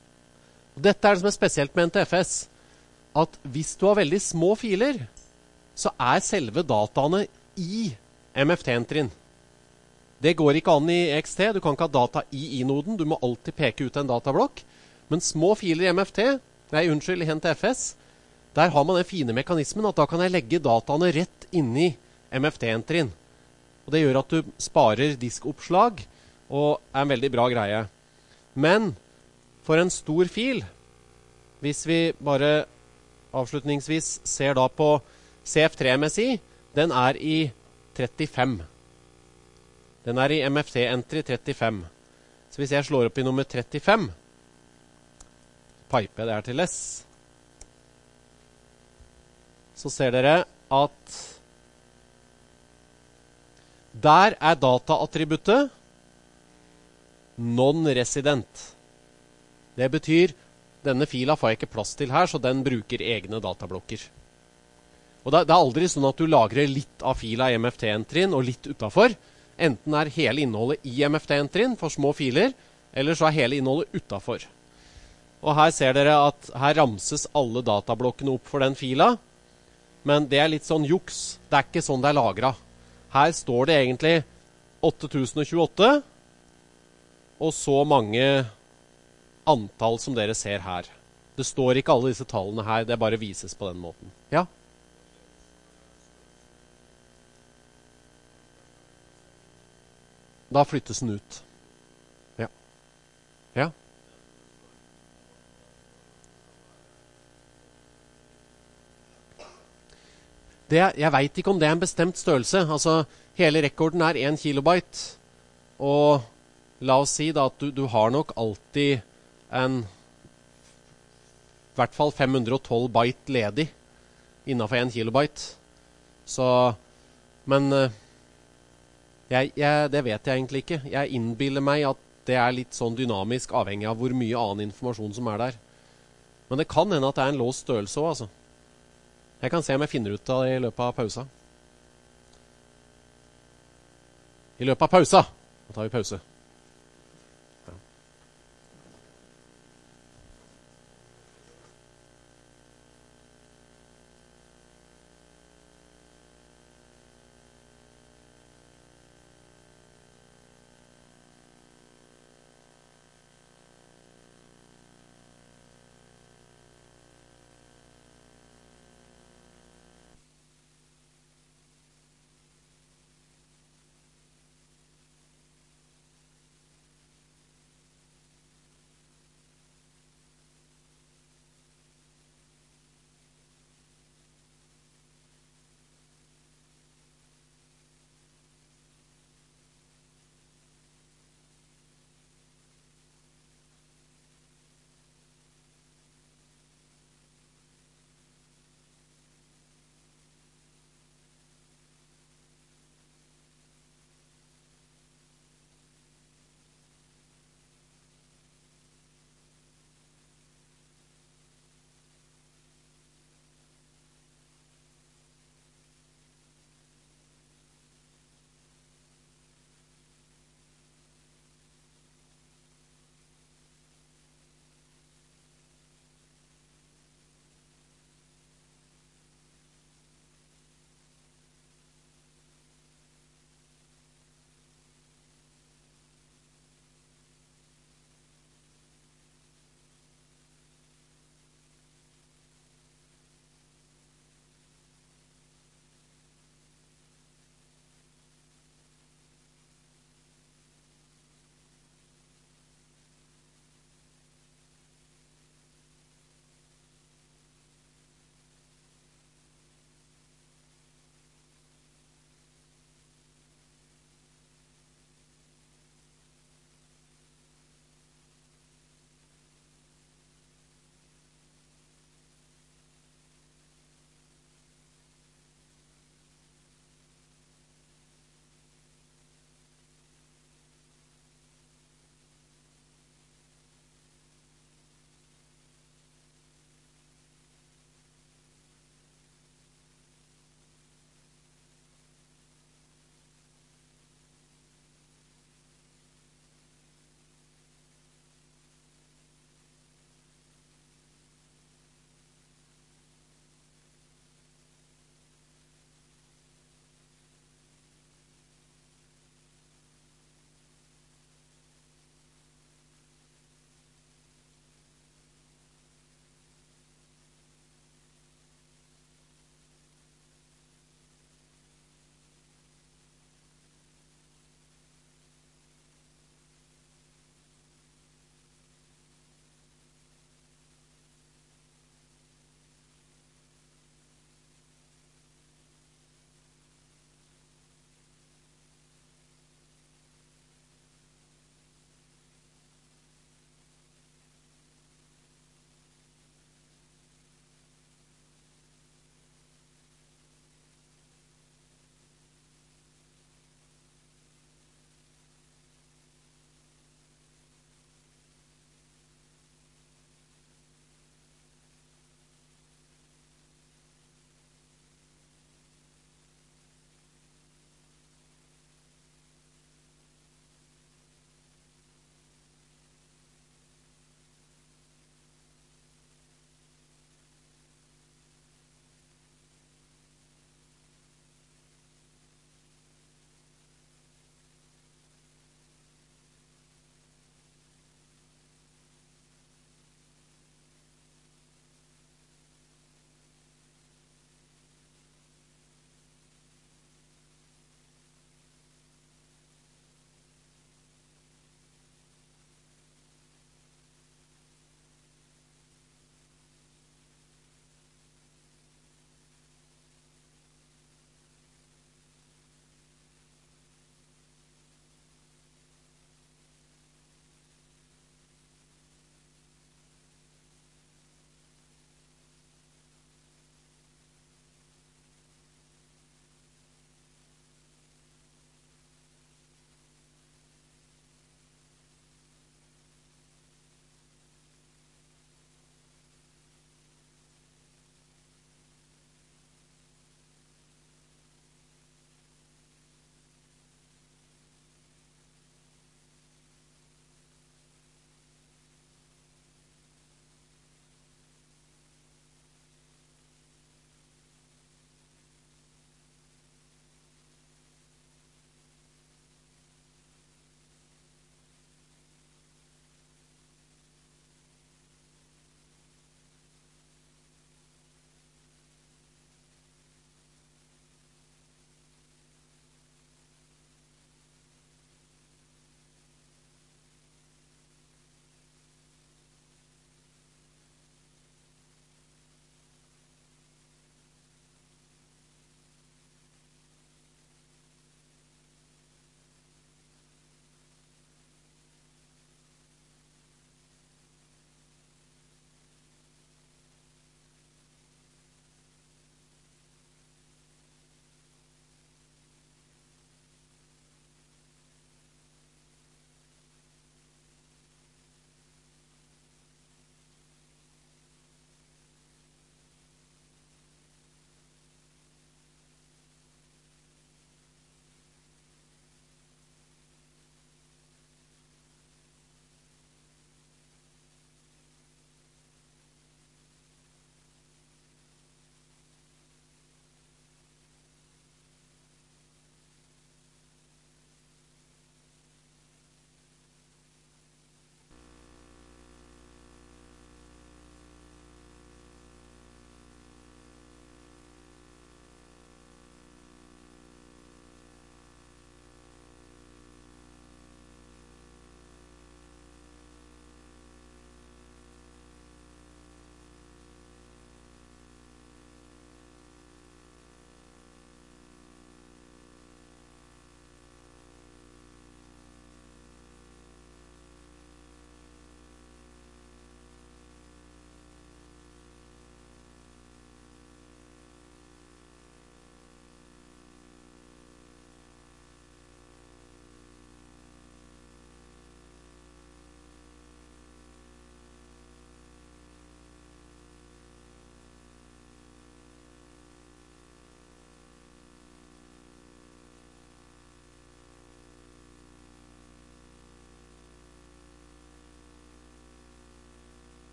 Dette er det som er spesielt med N T F S. At hvis du har veldig små filer, så er selve dataene i M F T-entrin. Det går ikke an i X T, du kan ikke ha data i inoden, du må alltid peke ut en datablokk. Men små filer i M F T, nei, unnskyld, i N T F S, der har man den fine mekanismen at da kan jeg legge dataene rett inn i M F T-entrin. Og det gjør at du sparer diskoppslag, og er en veldig bra greie. Men for en stor fil, hvis vi bare avslutningsvis ser da på C F tre M S I, den er i trettifem. Den er i M F T-entry trettifem. Så hvis jeg slår opp i nummer trettifem, piper jeg det her til less, så ser dere at der er dataattributtet non-resident. Det betyr, denne fila får jeg ikke plass til her, så den bruker egne datablokker. Og det, det er aldri sånn at du lagrer litt av fila i M F T-entryen og litt utenfor. Enten er hele innholdet i M F T-entryen for små filer, eller så er hele innholdet utenfor. Og her ser dere at her ramses alle datablokkene opp for den fila, men det er litt sånn juks. Det er ikke sånn det er lagret. Her står det egentlig åtte tusen og tjueåtte, og så mange antall som dere ser her. Det står ikke alle disse tallene her, det bare vises på den måten. Ja? Da flyttes den ut. Ja. Ja. Det, jeg vet ikke om det er en bestemt størrelse. Altså, hele rekorden er en kilobyte. Og la oss si da at du, du har nok alltid en i hvert fall fem hundre og tolv byte ledig innenfor en kilobyte. Så, men jeg, jeg, det vet jeg egentlig ikke. Jeg innbiller meg at det er litt sånn dynamisk avhengig av hvor mye annen informasjon som er der. Men det kan hende at det er en låst størrelse også, altså. Jeg kan se om jeg finner ut av det i løpet av pausa. I løpet av pausa. Da tar vi pause.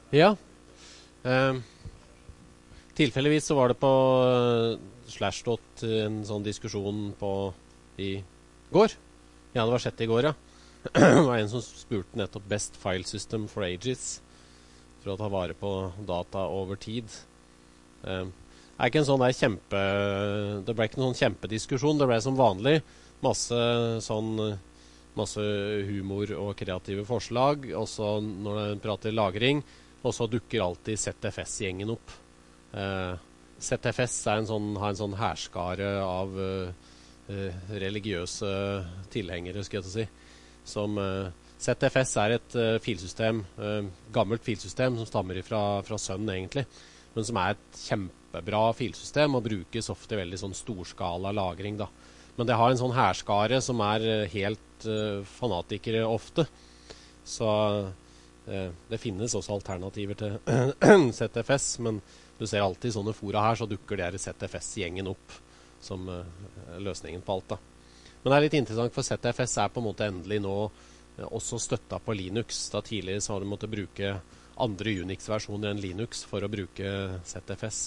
Ja. Um, tilfeldigvis så var det på uh, Slashdot en sånn diskusjon på i går. Ja, det var sjette i går, ja. Det var en som spurte nettopp Best File System for Ages for å ta vare på data over tid. Um, det er ikke en sånn der kjempe det ble ikke noen sånn kjempediskusjon. Det ble som vanlig masse sånn masse humor og kreative forslag, og så når det prater lagring, og så dukker alltid Z F S-gjengen opp. Uh, Z F S er en sånn, har en sånn herskare av uh, uh, religiøse tilhengere, skal jeg til å si. Som uh, Z F S er et uh, filsystem, uh, gammelt filsystem som stammer fra, fra Sun egentlig, men som er et kjempebra filsystem og brukes ofte i veldig sånn storskala lagring da. Men det har en sånn herskare som er uh, helt uh, fanatikere ofte. Så uh, det finnes også alternativer til Z F S, men du ser alltid i sånne fora her, så dukker det her Z F S-gjengen opp som uh, løsningen på alt da. Men det er litt interessant, for Z F S er på en måte endelig nå eh, også støttet på Linux. Da tidligere så har du måttet bruke andre Unix-versjoner enn Linux for å bruke Z F S.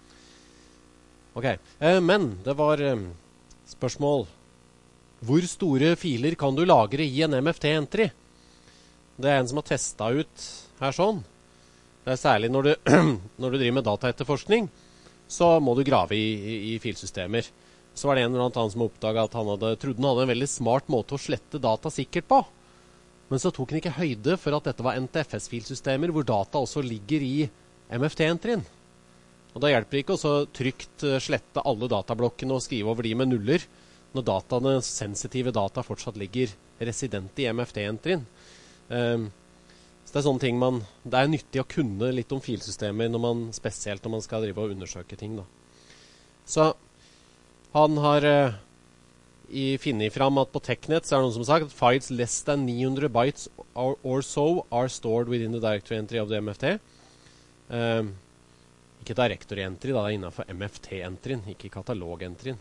Ok, eh, men det var eh, spørsmål. Hvor store filer kan du lagre i en M F T-entry? Det er en som har testet ut her sånn. Det er særlig når du, når du driver med dataetterforskning, så må du grave i, i, i filsystemer. Så var det en eller annen som oppdaget at han hadde, trodde han hadde en veldig smart måte å slette data sikkert på. Men så tok han ikke høyde for at dette var N T F S-filsystemer, hvor data også ligger i M F T-entryen. Og da hjelper det ikke å så trygt slette alle datablokkene og skrive over de med nuller, når dataene, sensitive data fortsatt ligger resident i M F T-entryen. Um, så det er sånne ting man, det er nyttig å kunne litt om filsystemer, når man, spesielt når man skal drive og undersøke ting da. Så han har uh, i finnet fram at på TechNet så er det noen som har sagt at files less than nine hundred bytes or, or so are stored within the directory entry of the M F T. Um, ikke directory entry, da det er innenfor M F T-entryen, ikke katalog-entryen.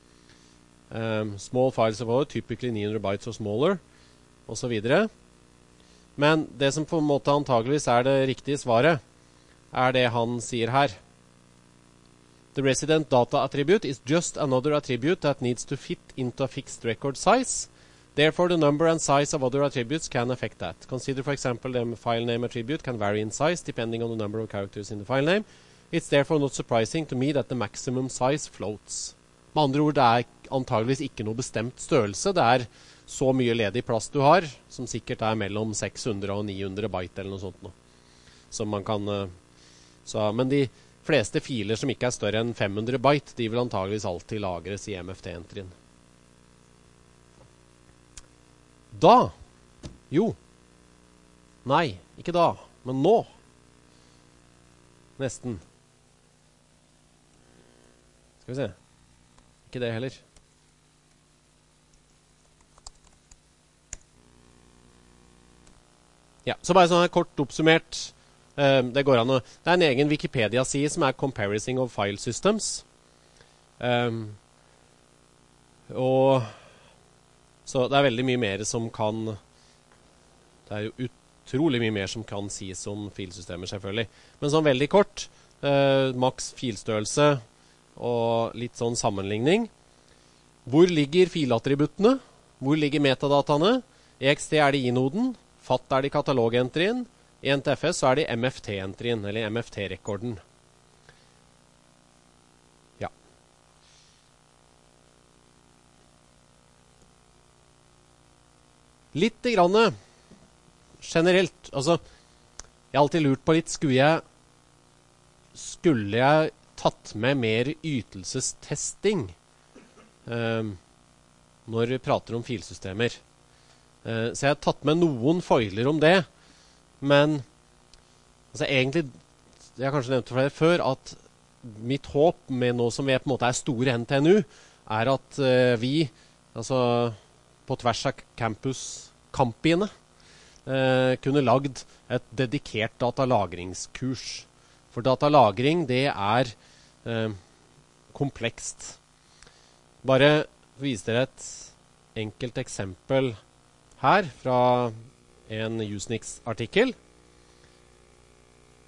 Um, small files of all, typically nine hundred bytes or smaller, og så videre. Men det som på en måte antageligvis er det riktige svaret, er det han sier her. The resident data attribute is just another attribute that needs to fit into a fixed record size. Therefore, the number and size of other attributes can affect that. Consider, for example, the file name attribute can vary in size depending on the number of characters in the file name. It's therefore not surprising to me that the maximum size floats. Med andre ord, det er antageligvis ikke noe bestemt størrelse. Det er så mye ledig plass du har, som sikkert er mellom seks hundre og ni hundre byte eller noe sånt nå. Som man kan... Så, men de fleste filer som ikke er større enn fem hundre byte, de vil antageligvis alltid lagres i M F T-entryen. Da? Jo. Nei, ikke da, men nå. Nesten. Skal vi se. Ikke det heller. Ja, så bare sånn her kort oppsummert. Um, det går an å, det er en egen Wikipedia-side som er Comparison of File Systems. Um, og så det er veldig mye mer som kan, det er jo utrolig mye mer som kan sies om filsystemer selvfølgelig. Men sånn veldig kort, uh, maks filstørrelse og litt sånn sammenligning. Hvor ligger filattributtene? Hvor ligger metadataene? E X T er det i noden, F A T er det i katalogentryen, i N T F S så er det M F T-entryen, eller M F T-rekorden. Ja. Litt grann generelt, altså, jeg har alltid lurt på litt, skulle jeg, skulle jeg tatt med mer ytelsestesting um, når vi prater om filsystemer? Uh, så jeg har tatt med noen foiler om det, men altså egentlig, jeg har kanskje nevnt for deg før, at mitt håp med nå som vi er på en måte er store N T N U, er at uh, vi, altså på tvers av campus-campiene, uh, kunne lagd et dedikert datalagringskurs. For datalagring, det er uh, komplekst. Bare vise dere et enkelt eksempel her fra en Usenix-artikkel.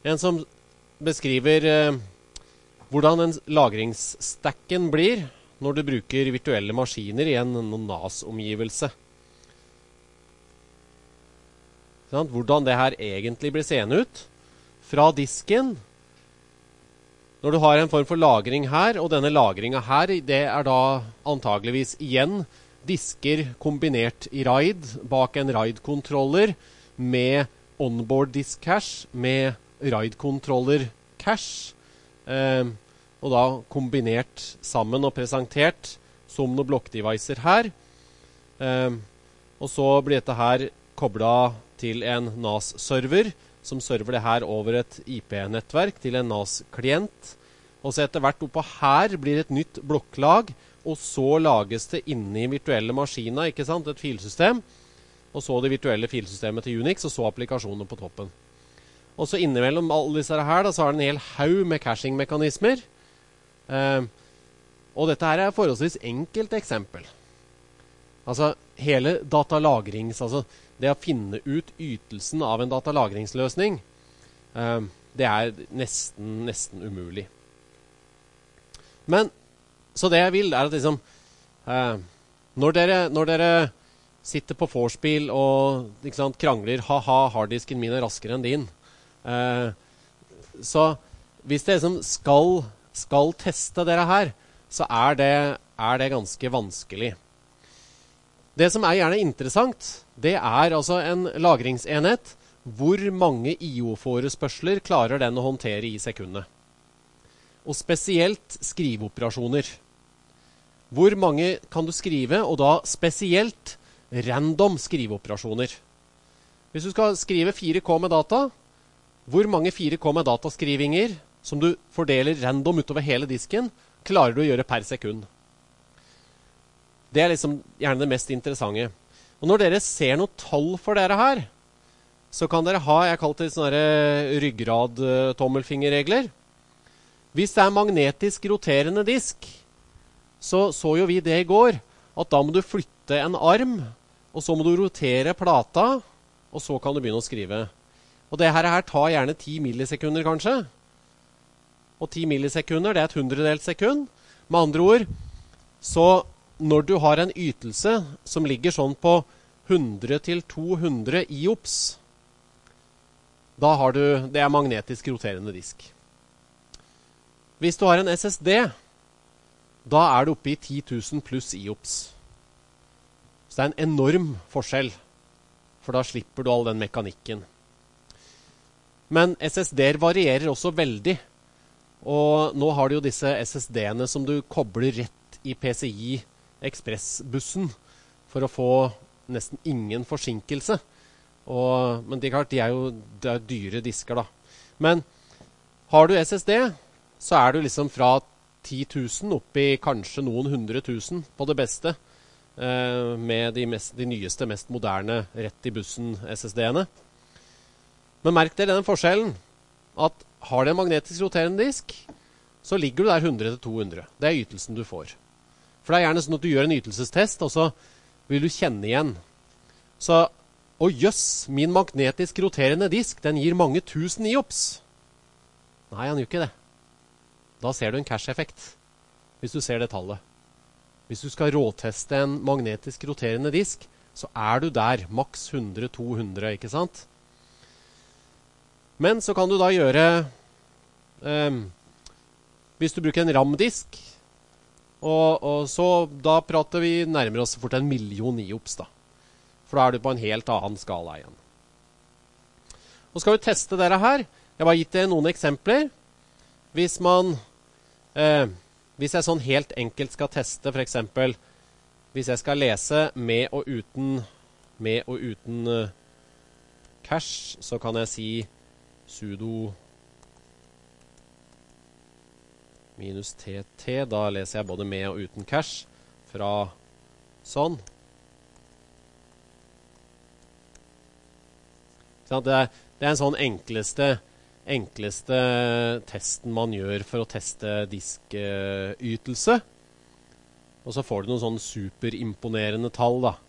En som beskriver eh, hvordan en lagringsstacken blir når du bruker virtuelle maskiner i en N A S-omgivelse. Sånn, hvordan det her egentlig blir seende ut. Fra disken, når du har en form for lagring her, og denne lagringen her, det er da antageligvis igjen disker kombinert i RAID, bak en RAID-kontroller med onboard disk cache, med RAID-kontroller cache, eh, og da kombinert sammen og presentert som noen blokkdevicer her. Eh, og så blir dette her koblet til en N A S-server, som server det her over et I P-nettverk til en N A S-klient. Og så etter hvert oppå her blir et nytt blokklag, og så lages det inne i virtuelle maskiner, ikke sant? Et filsystem, og så det virtuelle filsystemet til Unix, og så applikasjoner på toppen. Og så innimellom alle disse her, da, så har det en hel haug med caching-mekanismer. Eh, og dette her er et forholdsvis enkelt eksempel. Altså, hele datalagrings, altså det å finne ut ytelsen av en datalagringsløsning, eh, det er nesten, nesten umulig. Men, så det jeg vil er at liksom, eh, når, dere, når dere sitter på vorspiel og ikke sant, krangler, haha, harddisken min er raskere enn din, eh, så hvis dere liksom skal, skal teste dere her, så er det, er det ganske vanskelig. Det som er gjerne interessant, det er altså en lagringsenhet. Hvor mange I O-forespørsler klarer den å håndtere i sekundet? Og spesielt skriveoperasjoner. Hvor mange kan du skrive, og da spesielt random skriveoperasjoner? Hvis du skal skrive fire K med data, hvor mange fire K med dataskrivinger som du fordeler random utover hele disken, klarer du å gjøre per sekund? Det er liksom gjerne det mest interessante. Og når dere ser noe tall for dere her, så kan dere ha, jeg kaller det sånne ryggrad-tommelfingerregler. Hvis det er magnetisk roterende disk, så så jo vi det i går, at da må du flytte en arm, og så må du rotere plata, og så kan du begynne å skrive. Og det her, her tar gjerne ti millisekunder kanskje. Og ti millisekunder, det er et hundredelt sekund. Med andre ord, så når du har en ytelse som ligger sånn på hundre til to hundre I O P S, da har du, det er magnetisk roterende disk. Hvis du har en S S D, da er du oppe i ti tusen pluss I O P S. Så det er en enorm forskjell, for da slipper du all den mekanikken. Men S S D-er varierer også veldig, og nå har du jo disse S S D-ene som du kobler rett i P C I Ekspressbussen for å få nesten ingen forsinkelse. Og, men det er klart, de er jo det er dyre disker da. Men har du S S D, så er du liksom fra ti tusen opp i kanskje noen hundre tusen på det beste, eh, med de, mest, de nyeste, mest moderne rett i bussen S S D-ene. Men merk dere den forskjellen, at har du en magnetisk roterende disk, så ligger du der hundre til to hundre. Det er ytelsen du får. For det er gjerne sånn at du gjør en ytelsestest, og så vil du kjenne igjen. Så, å jøss, min magnetisk roterende disk, den gir mange tusen I O P S. Nei, han gjør ikke det. Da ser du en cache-effekt, hvis du ser det tallet. Hvis du skal råteste en magnetisk roterende disk, så er du der, maks hundre til to hundre, ikke sant? Men så kan du da gjøre, um, hvis du bruker en RAM-disk, Og, og så da prater vi nærmere oss fort en million I O P S da. For da er du på en helt annen skala igjen. Og skal vi teste dere her. Jeg har bare gitt dere noen eksempler. Hvis man, eh, hvis jeg sånn helt enkelt skal teste, for eksempel, hvis jeg skal lese med og uten, med og uten uh, cache, så kan jeg si sudo minus tt, da leser jeg både med og uten cache fra sånn. Så det, er, det er en sånn enkleste, enkleste testen man gjør for å teste diskytelse. Og så får du noen sånn superimponerende tall da.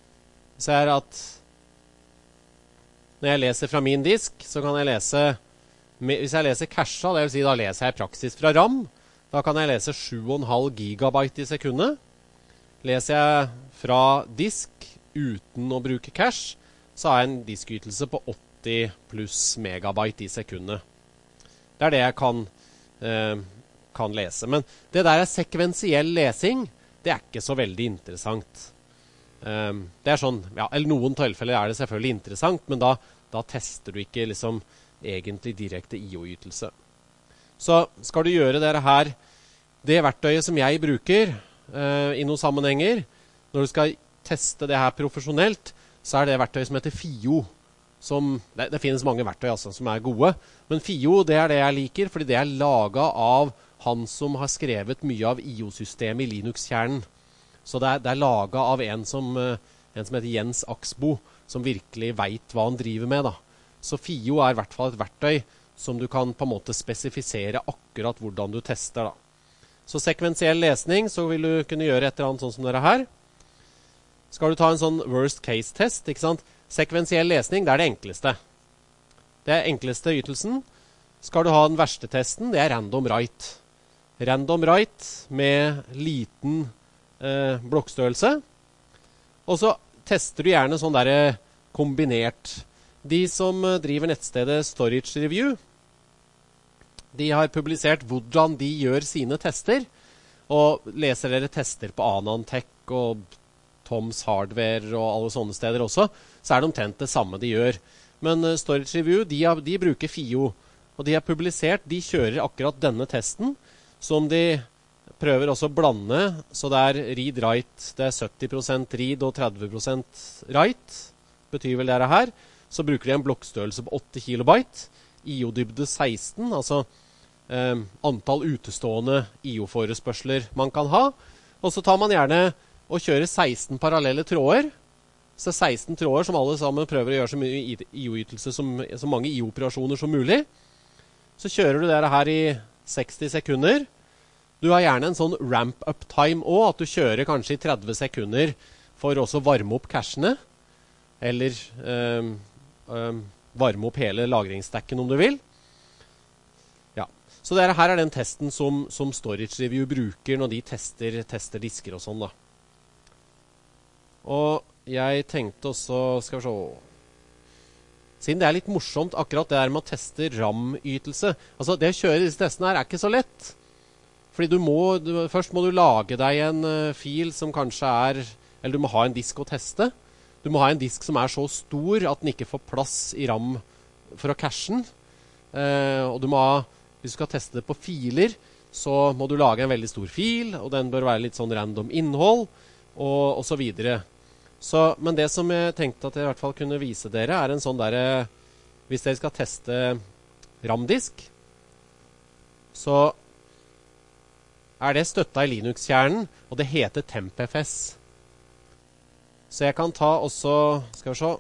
Så er at når jeg leser fra min disk, så kan jeg lese med, hvis jeg leser casha, det vil si da leser jeg praksis fra RAM, da kan jeg lese sju komma fem gigabyte i sekundet. Leser jeg fra disk uten å bruke cache, så har jeg en diskytelse på åtti pluss megabyte i sekundet. Det er det jeg kan, eh, kan lese. Men det der er sekvensiell lesing, det er ikke så veldig interessant. Um, det er sånn, ja, eller noen tilfeller er det selvfølgelig interessant, men da, da tester du ikke liksom egentlig direkte I O-ytelse. Så skal du gjøre dette her, det verktøyet som jeg bruker uh, i noen sammenhenger, når du skal teste det her profesjonelt, så er det verktøyet som heter FIO. Som, det, det finnes mange verktøy altså, som er gode, men FIO det er det jeg liker, fordi det er laget av han som har skrevet mye av I O-systemet i Linux-kjernen. Så det er, det er laget av en som, en som heter Jens Axbo, som virkelig vet hva han driver med. Da. Så FIO er i hvert fall et verktøy som du kan på en måte spesifisere akkurat hvordan du tester. Da. Så sekvensiell lesning, så vil du kunne gjøre et eller annet sånn som dere her. Skal du ta en sånn worst case test, ikke sant? Sekvensiell lesning, det er det enkleste. Det er enkleste ytelsen. Skal du ha den verste testen, det er random write. Random write med liten eh, blokkstørrelse. Og så tester du gjerne sånn der kombinert. De som driver nettstedet Storage Review, de har publisert hvordan de gjør sine tester. Og leser dere tester på Anantech og Tom's Hardware og alle sånne steder også, så er det omtrent det samme de gjør. Men uh, Storage Review, de, har, de bruker FIO, og de har publisert, de kjører akkurat denne testen, som de prøver også å blande, så det er read-write, det er sytti prosent read og tretti prosent write, betyr vel det her. Så bruker de en blokkstørrelse på åtte kilobyte, I O-dybde seksten, altså eh, antall utestående I O-forespørsler man kan ha, og så tar man gjerne og kjører seksten parallelle tråder, så seksten tråder som alle sammen prøver å gjøre så mye I O-ytelse, som, så mange I O-operasjoner som mulig. Så kjører du det her i seksti sekunder. Du har gjerne en sånn ramp-up time også, at du kjører kanskje i tretti sekunder for også å varme opp cachene, eller um, um, varme opp hele lagringsstacken om du vil. Ja. Så det her er den testen som, som Storage Review bruker når de tester, tester disker og sånn da. Og jeg tenkte også, skal vi se, siden det er litt morsomt akkurat det der med å teste RAM-ytelse, altså det å kjøre disse testene her er ikke så lett, fordi du må, du, først må du lage deg en uh, fil som kanskje er, eller du må ha en disk å teste, du må ha en disk som er så stor at den ikke får plass i RAM for å cache den, uh, og du må ha, hvis du skal teste det på filer, så må du lage en veldig stor fil, og den bør være litt sånn random innhold, og, og så videre. Så, men det som jeg tenkte at jeg i hvert fall kunne vise dere er en sånn der, hvis dere skal teste RAM-disk, så er det støttet i Linux-kjernen, og det heter TempFS. Så jeg kan ta også, skal vi se,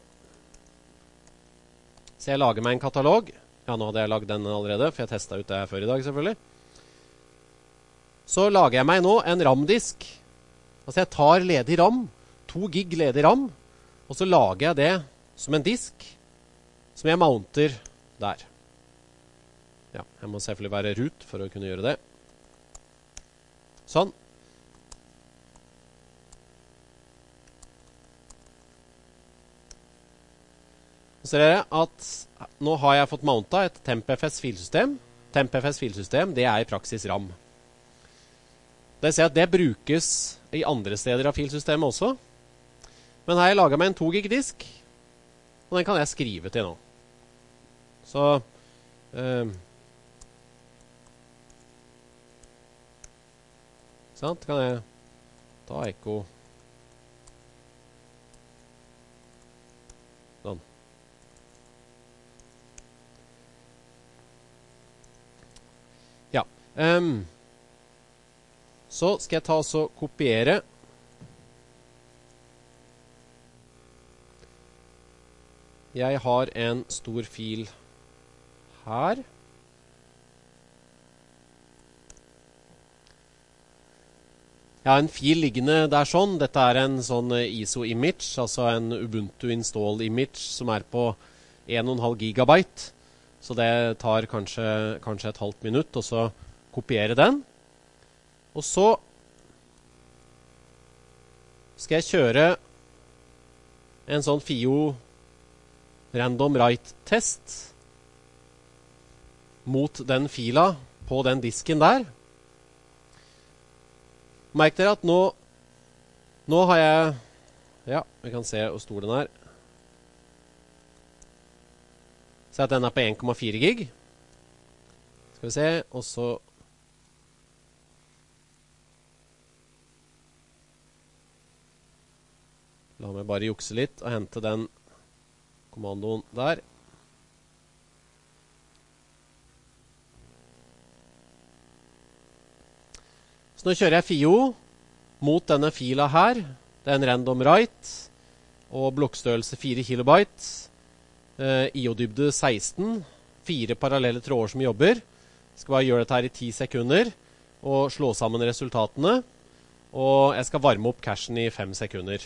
så jeg lager meg en katalog. Ja, nå hadde jeg lagd den allerede, for jeg testet ut det her før i dag selvfølgelig. Så lager jeg meg nå en RAM-disk. Altså jeg tar ledig RAM, to gig ledig RAM, og så lager jeg det som en disk, som jeg mounter der. Ja, jeg må selvfølgelig være root for å kunne gjøre det. Sånn. Så ser dere at nå har jeg fått mounta et TempFS filsystem. TempFS filsystem, det er i praksis RAM. Det ser at det brukes i andre steder av filsystemet også. Men her har jeg laget meg en to gig disk, og den kan jeg skrive til nå. Så um, sant, kan jeg ta ekko sånn. Ja. Um, så skal jeg ta og så kopiere. Jeg har en stor fil her. Jeg har en fil liggende der sånn. Dette er en sånn I S O-image, altså en Ubuntu install image som er på en komma fem gigabyte. Så det tar kanskje, kanskje et halvt minutt, og så kopiere den. Og så skal jeg kjøre en sånn FIO random write test mot den fila på den disken der. Merk dere at nå, nå har jeg, ja, vi kan se hvor stor den er. Se at den er på en komma fire gig. Skal vi se, og så la meg bare jukse litt og hente den kommandoen der. Så nå kjører jeg FIO mot denne fila her. Det er en random write og blokkstørrelse fire kilobyte. Eh, I O-dybde seksten. Fire parallelle tråder som jobber. Jeg skal bare gjøre dette her i ti sekunder og slå sammen resultatene. Og jeg skal varme opp cachen i fem sekunder.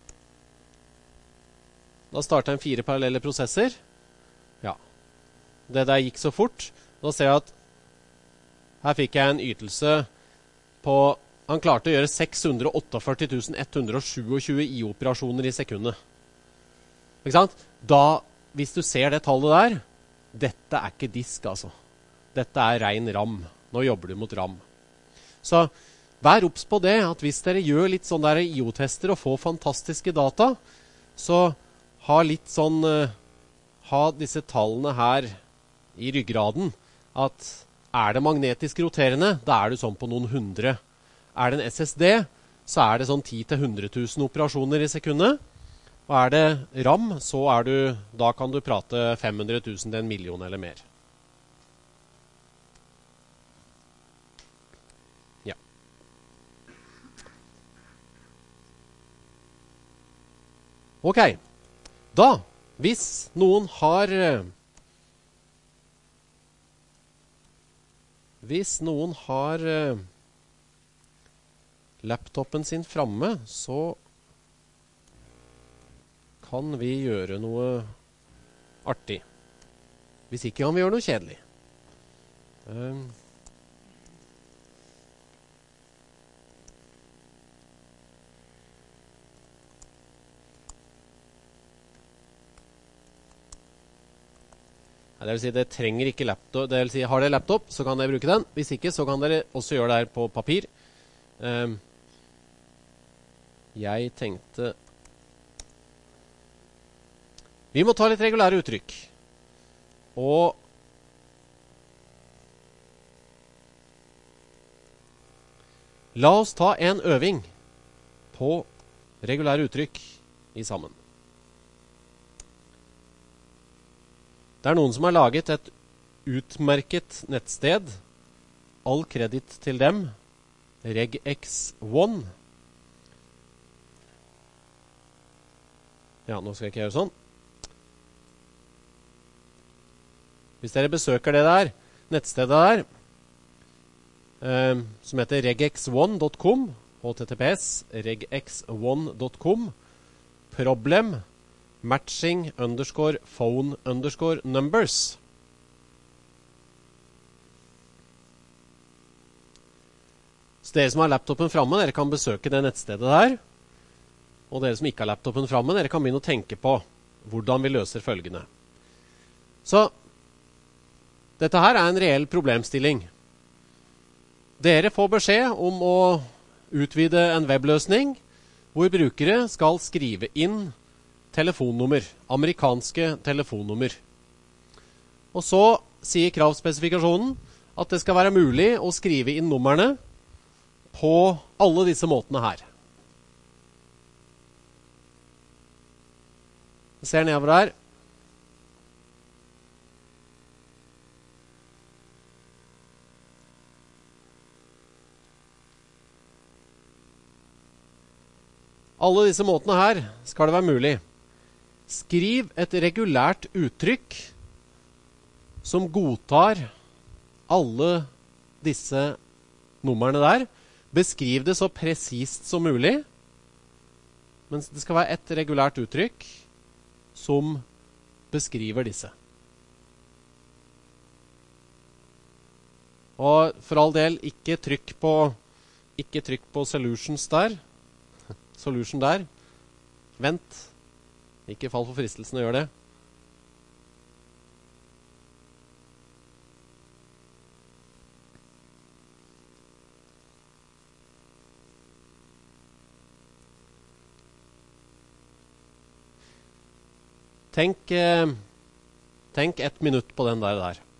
Da starter jeg fire parallelle prosesser. Ja. Det der gikk så fort. Da ser jeg at her fikk jeg en ytelse på, han klarte å gjøre seks hundre og førtiåtte tusen ett hundre og tjuesju I O-operasjoner i sekundet. Ikke sant? Da, hvis du ser det tallet der, dette er ikke disk altså. Dette er ren RAM. Nå jobber du mot RAM. Så vær obs på det, at hvis dere gjør litt sånn der I O-tester og får fantastiske data, så ha litt sånn, uh, ha disse tallene her i ryggraden, at er det magnetisk roterende, da er du sånn på noen hundre. Er det en S S D, så er det sånn ti til hundre tusen operasjoner i sekundet. Og er det RAM, så er du, da kan du prate fem hundre tusen til en million eller mer. Ja. Ok. Da, hvis noen har Hvis noen har laptopen sin framme, så kan vi gjøre noe artig. Hvis ikke kan vi gjøre noe kjedelig. Um. Det vil si, det trenger ikke laptop. Det vil si, har dere laptop, så kan dere bruke den. Hvis ikke, så kan dere også gjøre det her på papir. Um, jeg tenkte vi må ta litt regulære uttrykk. Og la oss ta en øving på regulære uttrykk i sammen. Det er noen som har laget et utmerket nettsted. All kreditt til dem. regex one. Ja, nå skal jeg ikke gjøre sånn. Hvis dere besøker det der, nettstedet der, eh, som heter regex one dot com, https regex one dot com, problem matching underscore phone underscore numbers. Så dere som har laptopen framme, dere kan besøke det nettstedet der. Og dere som ikke har laptopen framme, dere kan begynne å tenke på hvordan vi løser følgende. Så dette her er en reell problemstilling. Dere får beskjed om å utvide en webløsning hvor brukere skal skrive inn telefonnummer, amerikanske telefonnummer. Og så sier kravspesifikasjonen at det skal være mulig å skrive inn numrene på alle disse måtene her. Jeg ser nedover her. Alle disse måtene her skal det være mulig. Skriv et regulært uttrykk som godtar alle disse numrene der. Beskriv det så presist som mulig, men det skal være et regulært uttrykk som beskriver disse. Og for all del, ikke trykk på, ikke trykk på solutions der. Solution der. Vent. Ikke fall for fristelsen å gjøre det. Tenk, eh, tenk ett minutt på den der der.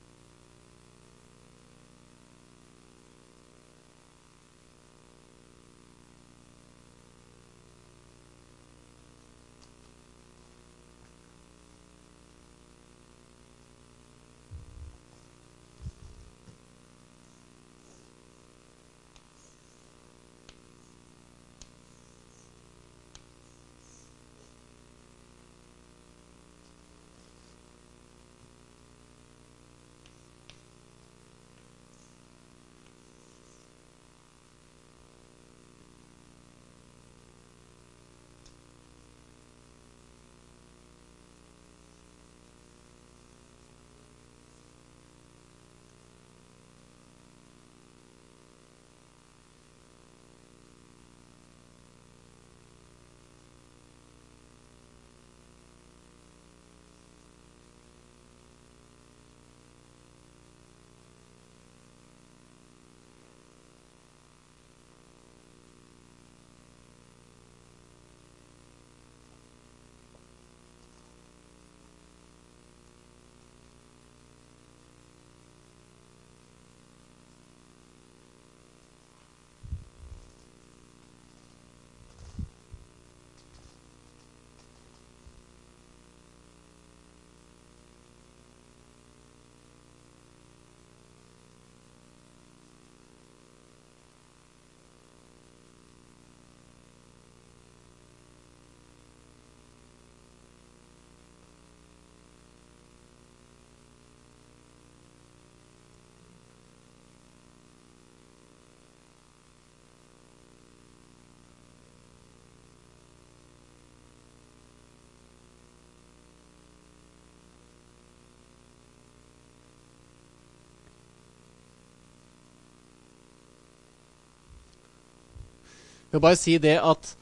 Jeg vil bare si det at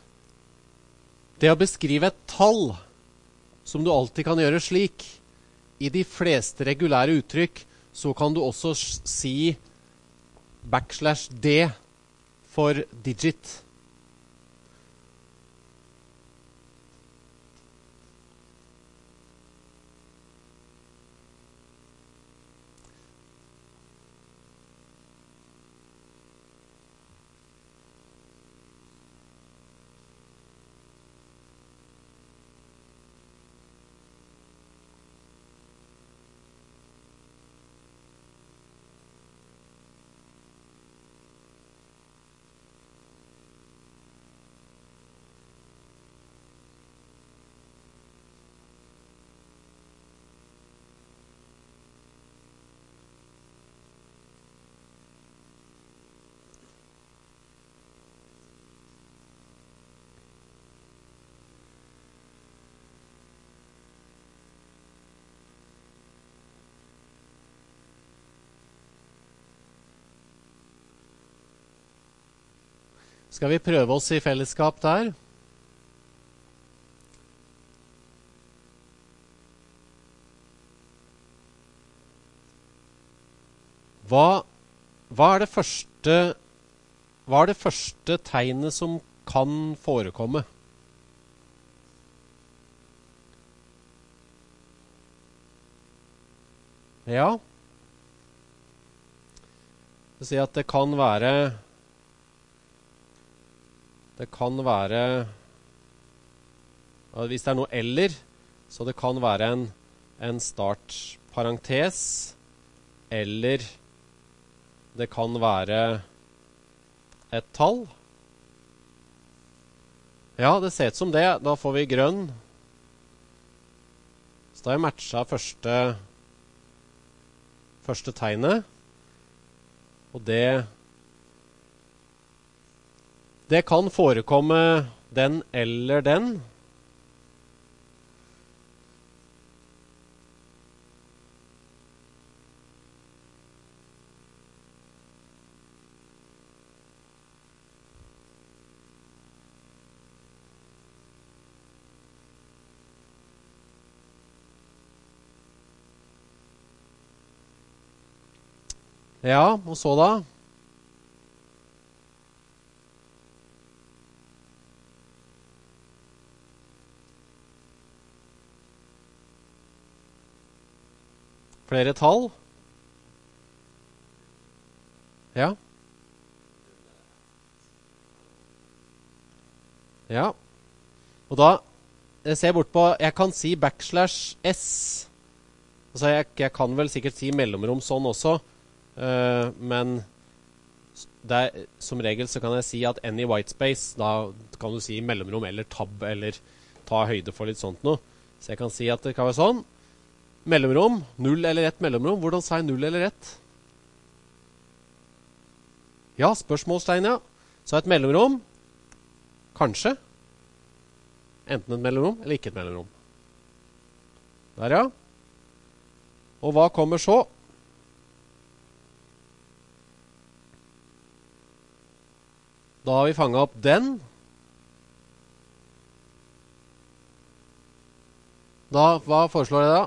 det å beskrive et tall, som du alltid kan gjøre slik, i de fleste regulære uttrykk, så kan du også si backslash D for digit. Skal vi prøve oss i fellesskap der? Hva, hva er det første, hva er det første tegnet som kan forekomme? Ja. Det vil si at det kan være Det kan være, hvis det er noe eller, så det kan være en, en startparentes, eller det kan være et tall. Ja, det ser ut som det. Da får vi grønn. Så da har jeg matchet første, første tegnet. Og det... Det kan forekomme den eller den. Ja, og så da? Flere tall? Ja. Ja. Og da, jeg ser bort på, jeg kan si backslash S. Altså jeg, jeg kan vel sikkert si mellomrom sånn også, uh, men det er, som regel så kan jeg si at any whitespace, da kan du si mellomrom eller tab, eller ta høyde for litt sånt noe. Så jeg kan si at det kan være sånn. Mellomrom, null eller ett mellomrom. Hvordan sa jeg null eller ett? Ja, spørsmålstegn, ja. Så et mellomrom, kanskje. Enten et mellomrom eller ikke et mellomrom. Der, ja. Og hva kommer så? Da har vi fanget opp den. Da, hva foreslår jeg da?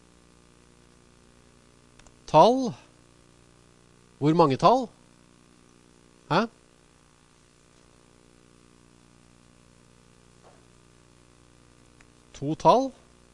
Tall. Hvor mange tall? Hæ? To tall.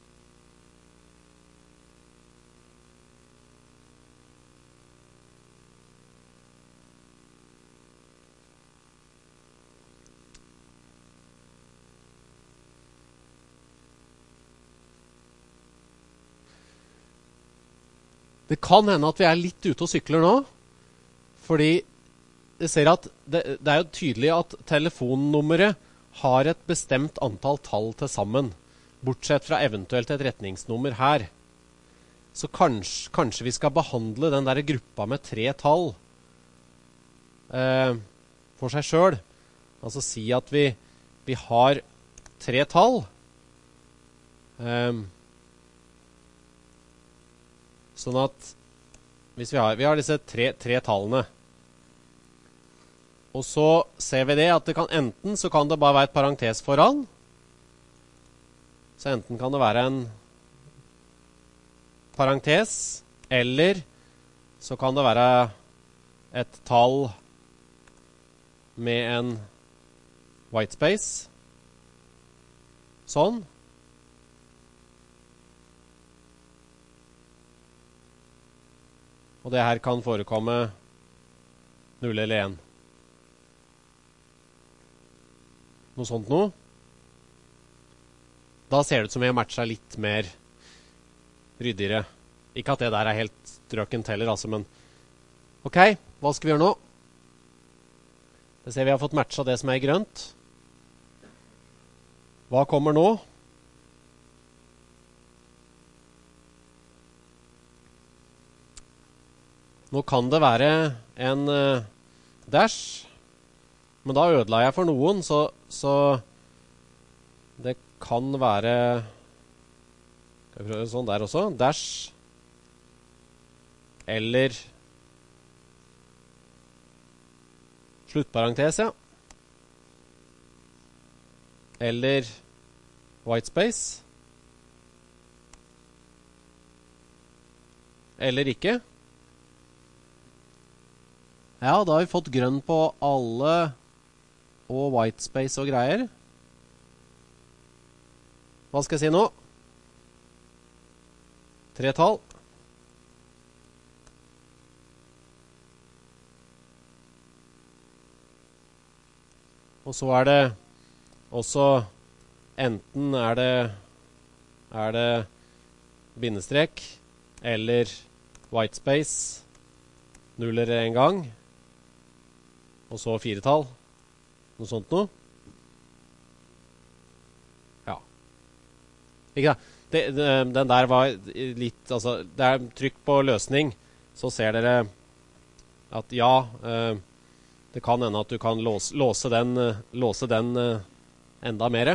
Det kan hende at vi er litt ute og sykler nå, fordi jeg ser at det, det er jo tydelig at telefonnummeret har et bestemt antall tall til sammen, bortsett fra eventuelt et retningsnummer her. Så kanskje, kanskje vi skal behandle den der gruppa med tre tall eh, for seg selv. Altså si at vi, vi har tre tall. Eh, sånn at hvis vi har, vi har disse tre, tre tallene, og så ser vi det at det kan enten så kan det bare være et parentes foran, så enten kan det være en parentes, eller så kan det være et tall med en whitespace, sånn. Og det her kan forekomme null eller én. Noe sånt noe. Da ser det ut som vi har matchet litt mer ryddigere. Ikke at det der er helt drøkent heller, altså, men ok, hva skal vi gjøre nå? Det ser vi har fått matchet det som er i grønt. Hva kommer nå? Nå kan det være en uh, dash, men da ødela jeg for noen, så, så det kan være, skal vi prøve sånn der også, dash, eller sluttparentes, ja, eller whitespace, eller ikke. Ja, da har vi fått grønn på alle og whitespace og greier. Hva skal jeg si nå? Tre tall. Og så er det også enten er det er det bindestrek eller whitespace nuller en gang. Og så fire tall. Noe sånt noe. Ja. Ikke da? Det, det, den der var litt, altså, det er trykk på løsning, så ser dere at ja, eh, det kan hende at du kan låse, låse den, låse den eh, enda mer.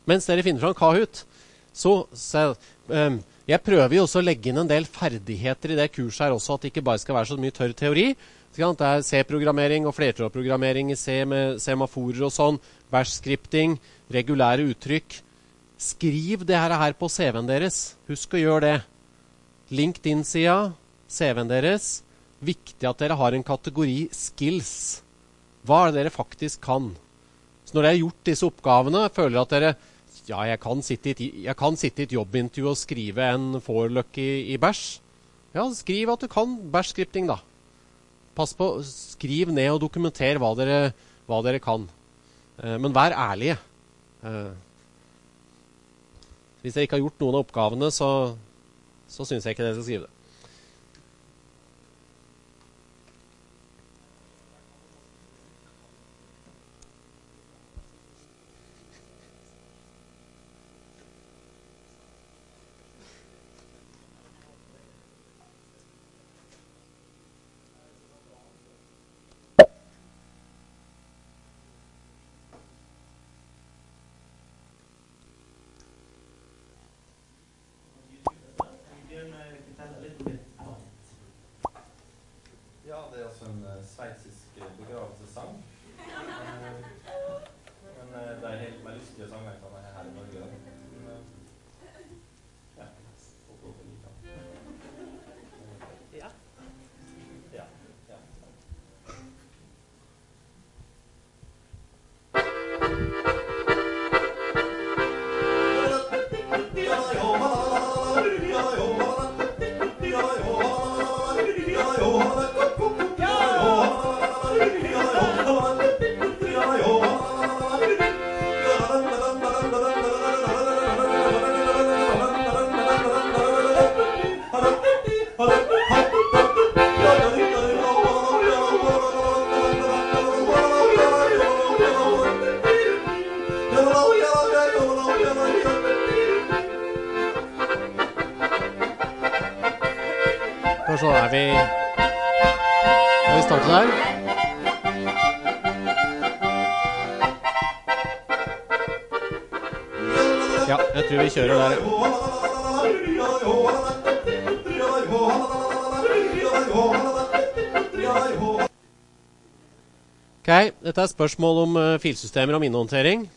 mens dere finner fram Kahoot, så, så um, jeg prøver jo også å legge inn en del ferdigheter i det kurset her også, at det ikke bare skal være så mye tørr teori. Det er C-programmering og flertrådprogrammering i C med semaforer og sånn, bash-skripting, regulære uttrykk. Skriv det her, her på C V-en deres. Husk å gjøre det. LinkedIn-sida, C V-en deres. Viktig at dere har en kategori skills. Hva er det dere faktisk kan? Så når dere har gjort disse oppgavene, føler at dere, ja, jeg kan sitte i et, jeg kan sitte i et jobbintervju og skrive en foreløk i, i bash. Ja, skriv at du kan bash-skripting da. Pass på, skriv ned og dokumenter hva dere, hva dere kan. Eh, men vær ærlige. Eh, hvis dere ikke har gjort noen av oppgavene, så, så synes jeg ikke dere skal skrive det. Sveitsisk begravelsessang. Men det er helt med lystige sanger som er her i Norge. Men, ja, ja. Ja, ja. Så er vi, er vi startet her. Ja, jeg tror vi kjører der. Ok, dette er spørsmål om uh, filsystemer og minnehåndtering.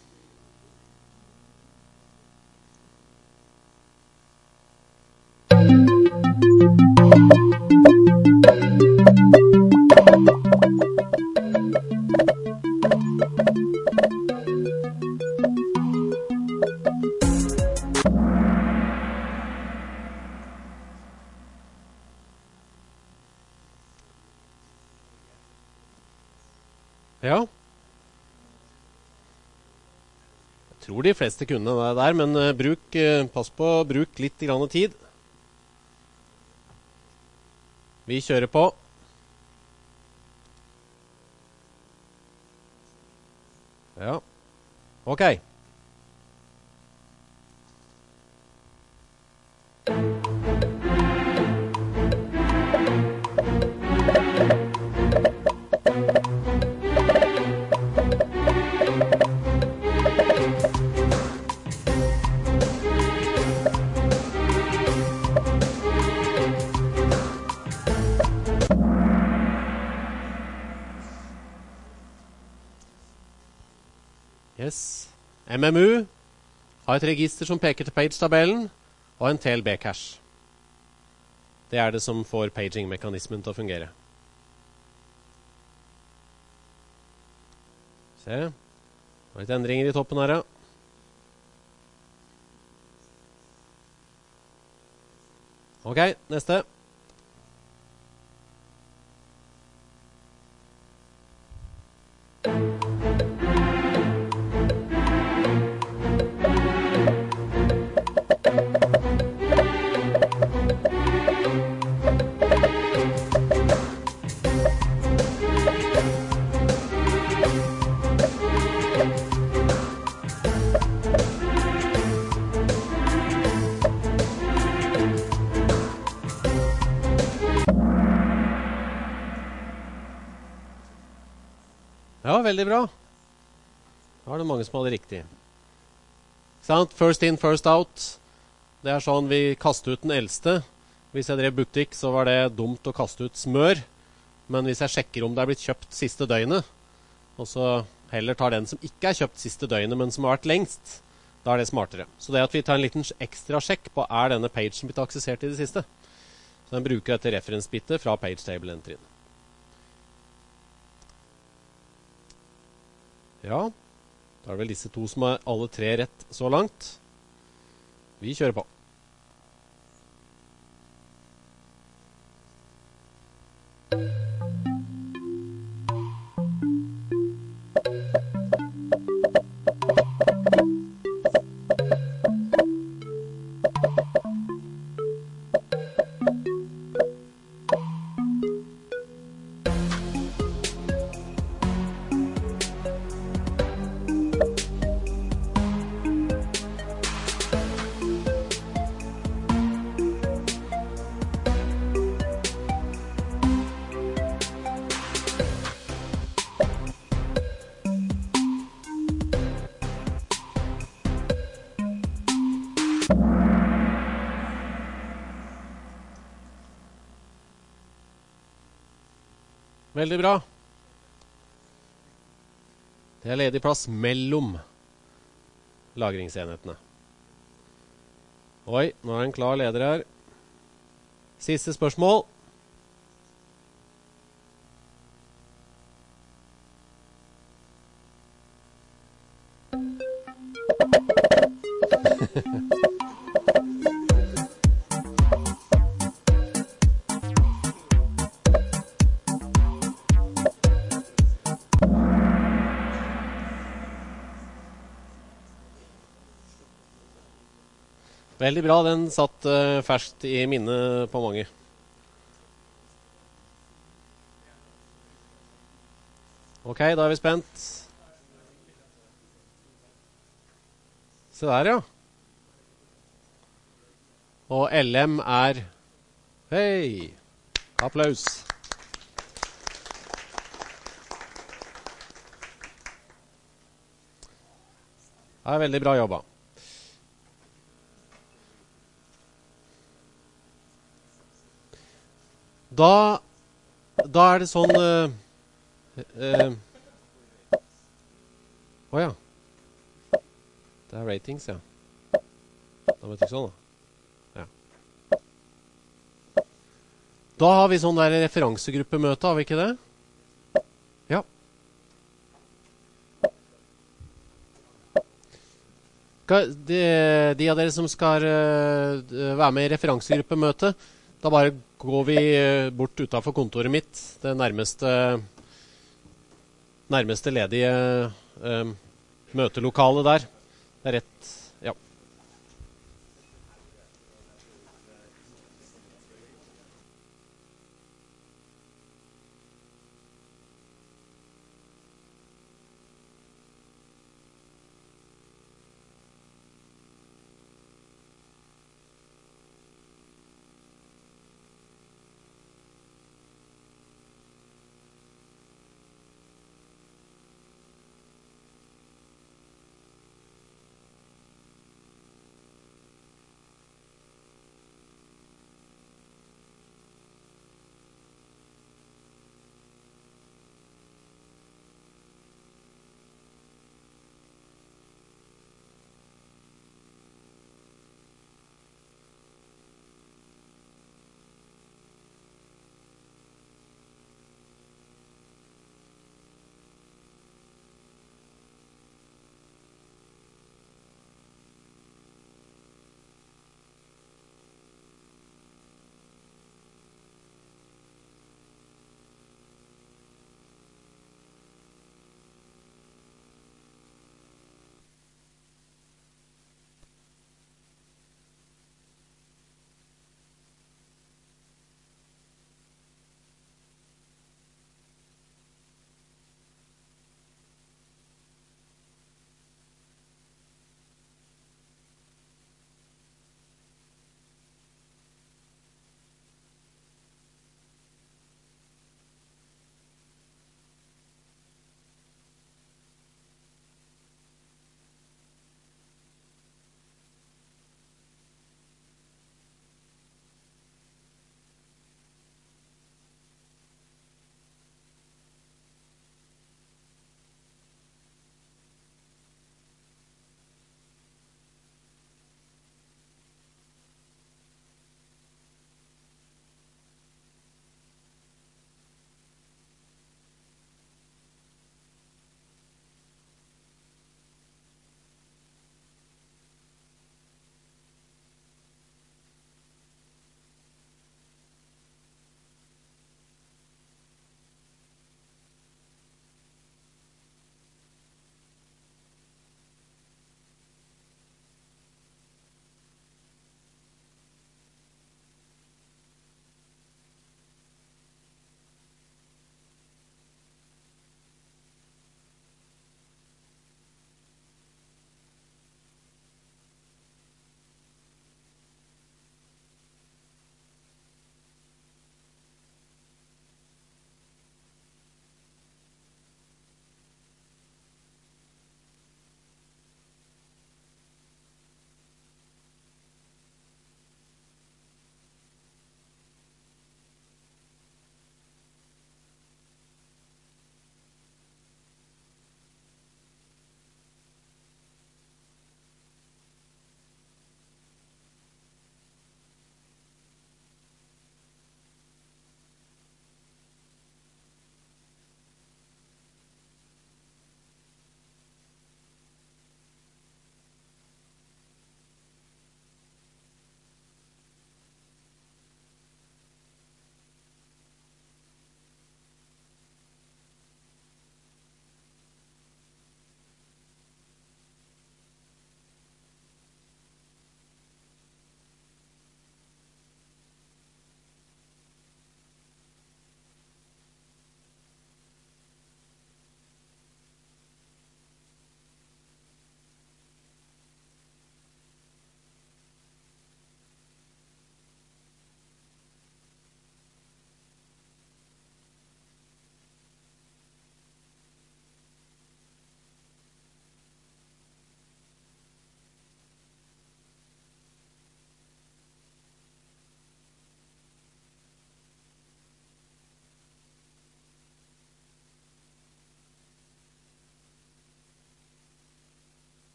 Ja. Jeg tror de fleste kunne det der, men uh, bruk, uh, pass på, bruk litt grann tid. Vi kjører på. Ja. Ok. Yes. M M U har et register som peker til page-tabellen, og en T L B-cache. Det er det som får paging-mekanismen til å fungere. Se. Det var litt endringer i toppen her, ja. Ok, neste. Ja, veldig bra. Da var det mange som hadde riktig. Så sant? First in, first out. Det er sånn vi kaster ut den eldste. Hvis jeg drev butikk, så var det dumt å kaste ut smør. Men hvis jeg sjekker om det er blitt kjøpt siste døgnet, og så heller tar den som ikke er kjøpt siste døgnet, men som har vært lengst, da er det smartere. Så det at vi tar en liten ekstra sjekk på er denne pagen blitt aksessert i det siste. Så den bruker dette reference-bitet fra page table entry. Ja, da er det vel disse to som er alle tre rett så langt. Vi kjører på. Veldig bra. Det er ledig plass mellom lagringsenhetene. Oi, nå er en klar leder her. Siste spørsmål. Veldig bra, den satt uh, ferskt i minnet på mange. Ok, da er vi spent. Se der, ja. Og L M er... Hei! Applaus. Det er veldig bra jobba. Da, da er det sånn uh, uh, Å ja. Det er ratings, ja. Da vet jeg sånn, da. Ja. Da har vi sånn der referansegruppemøte, har vi ikke det? Ja. De, de av dere som skal uh, være med i referansegruppemøte, da bare går vi bort utenfor kontoret mitt, det nærmeste, nærmeste ledige uh, møtelokalet der. Det er rett, ja.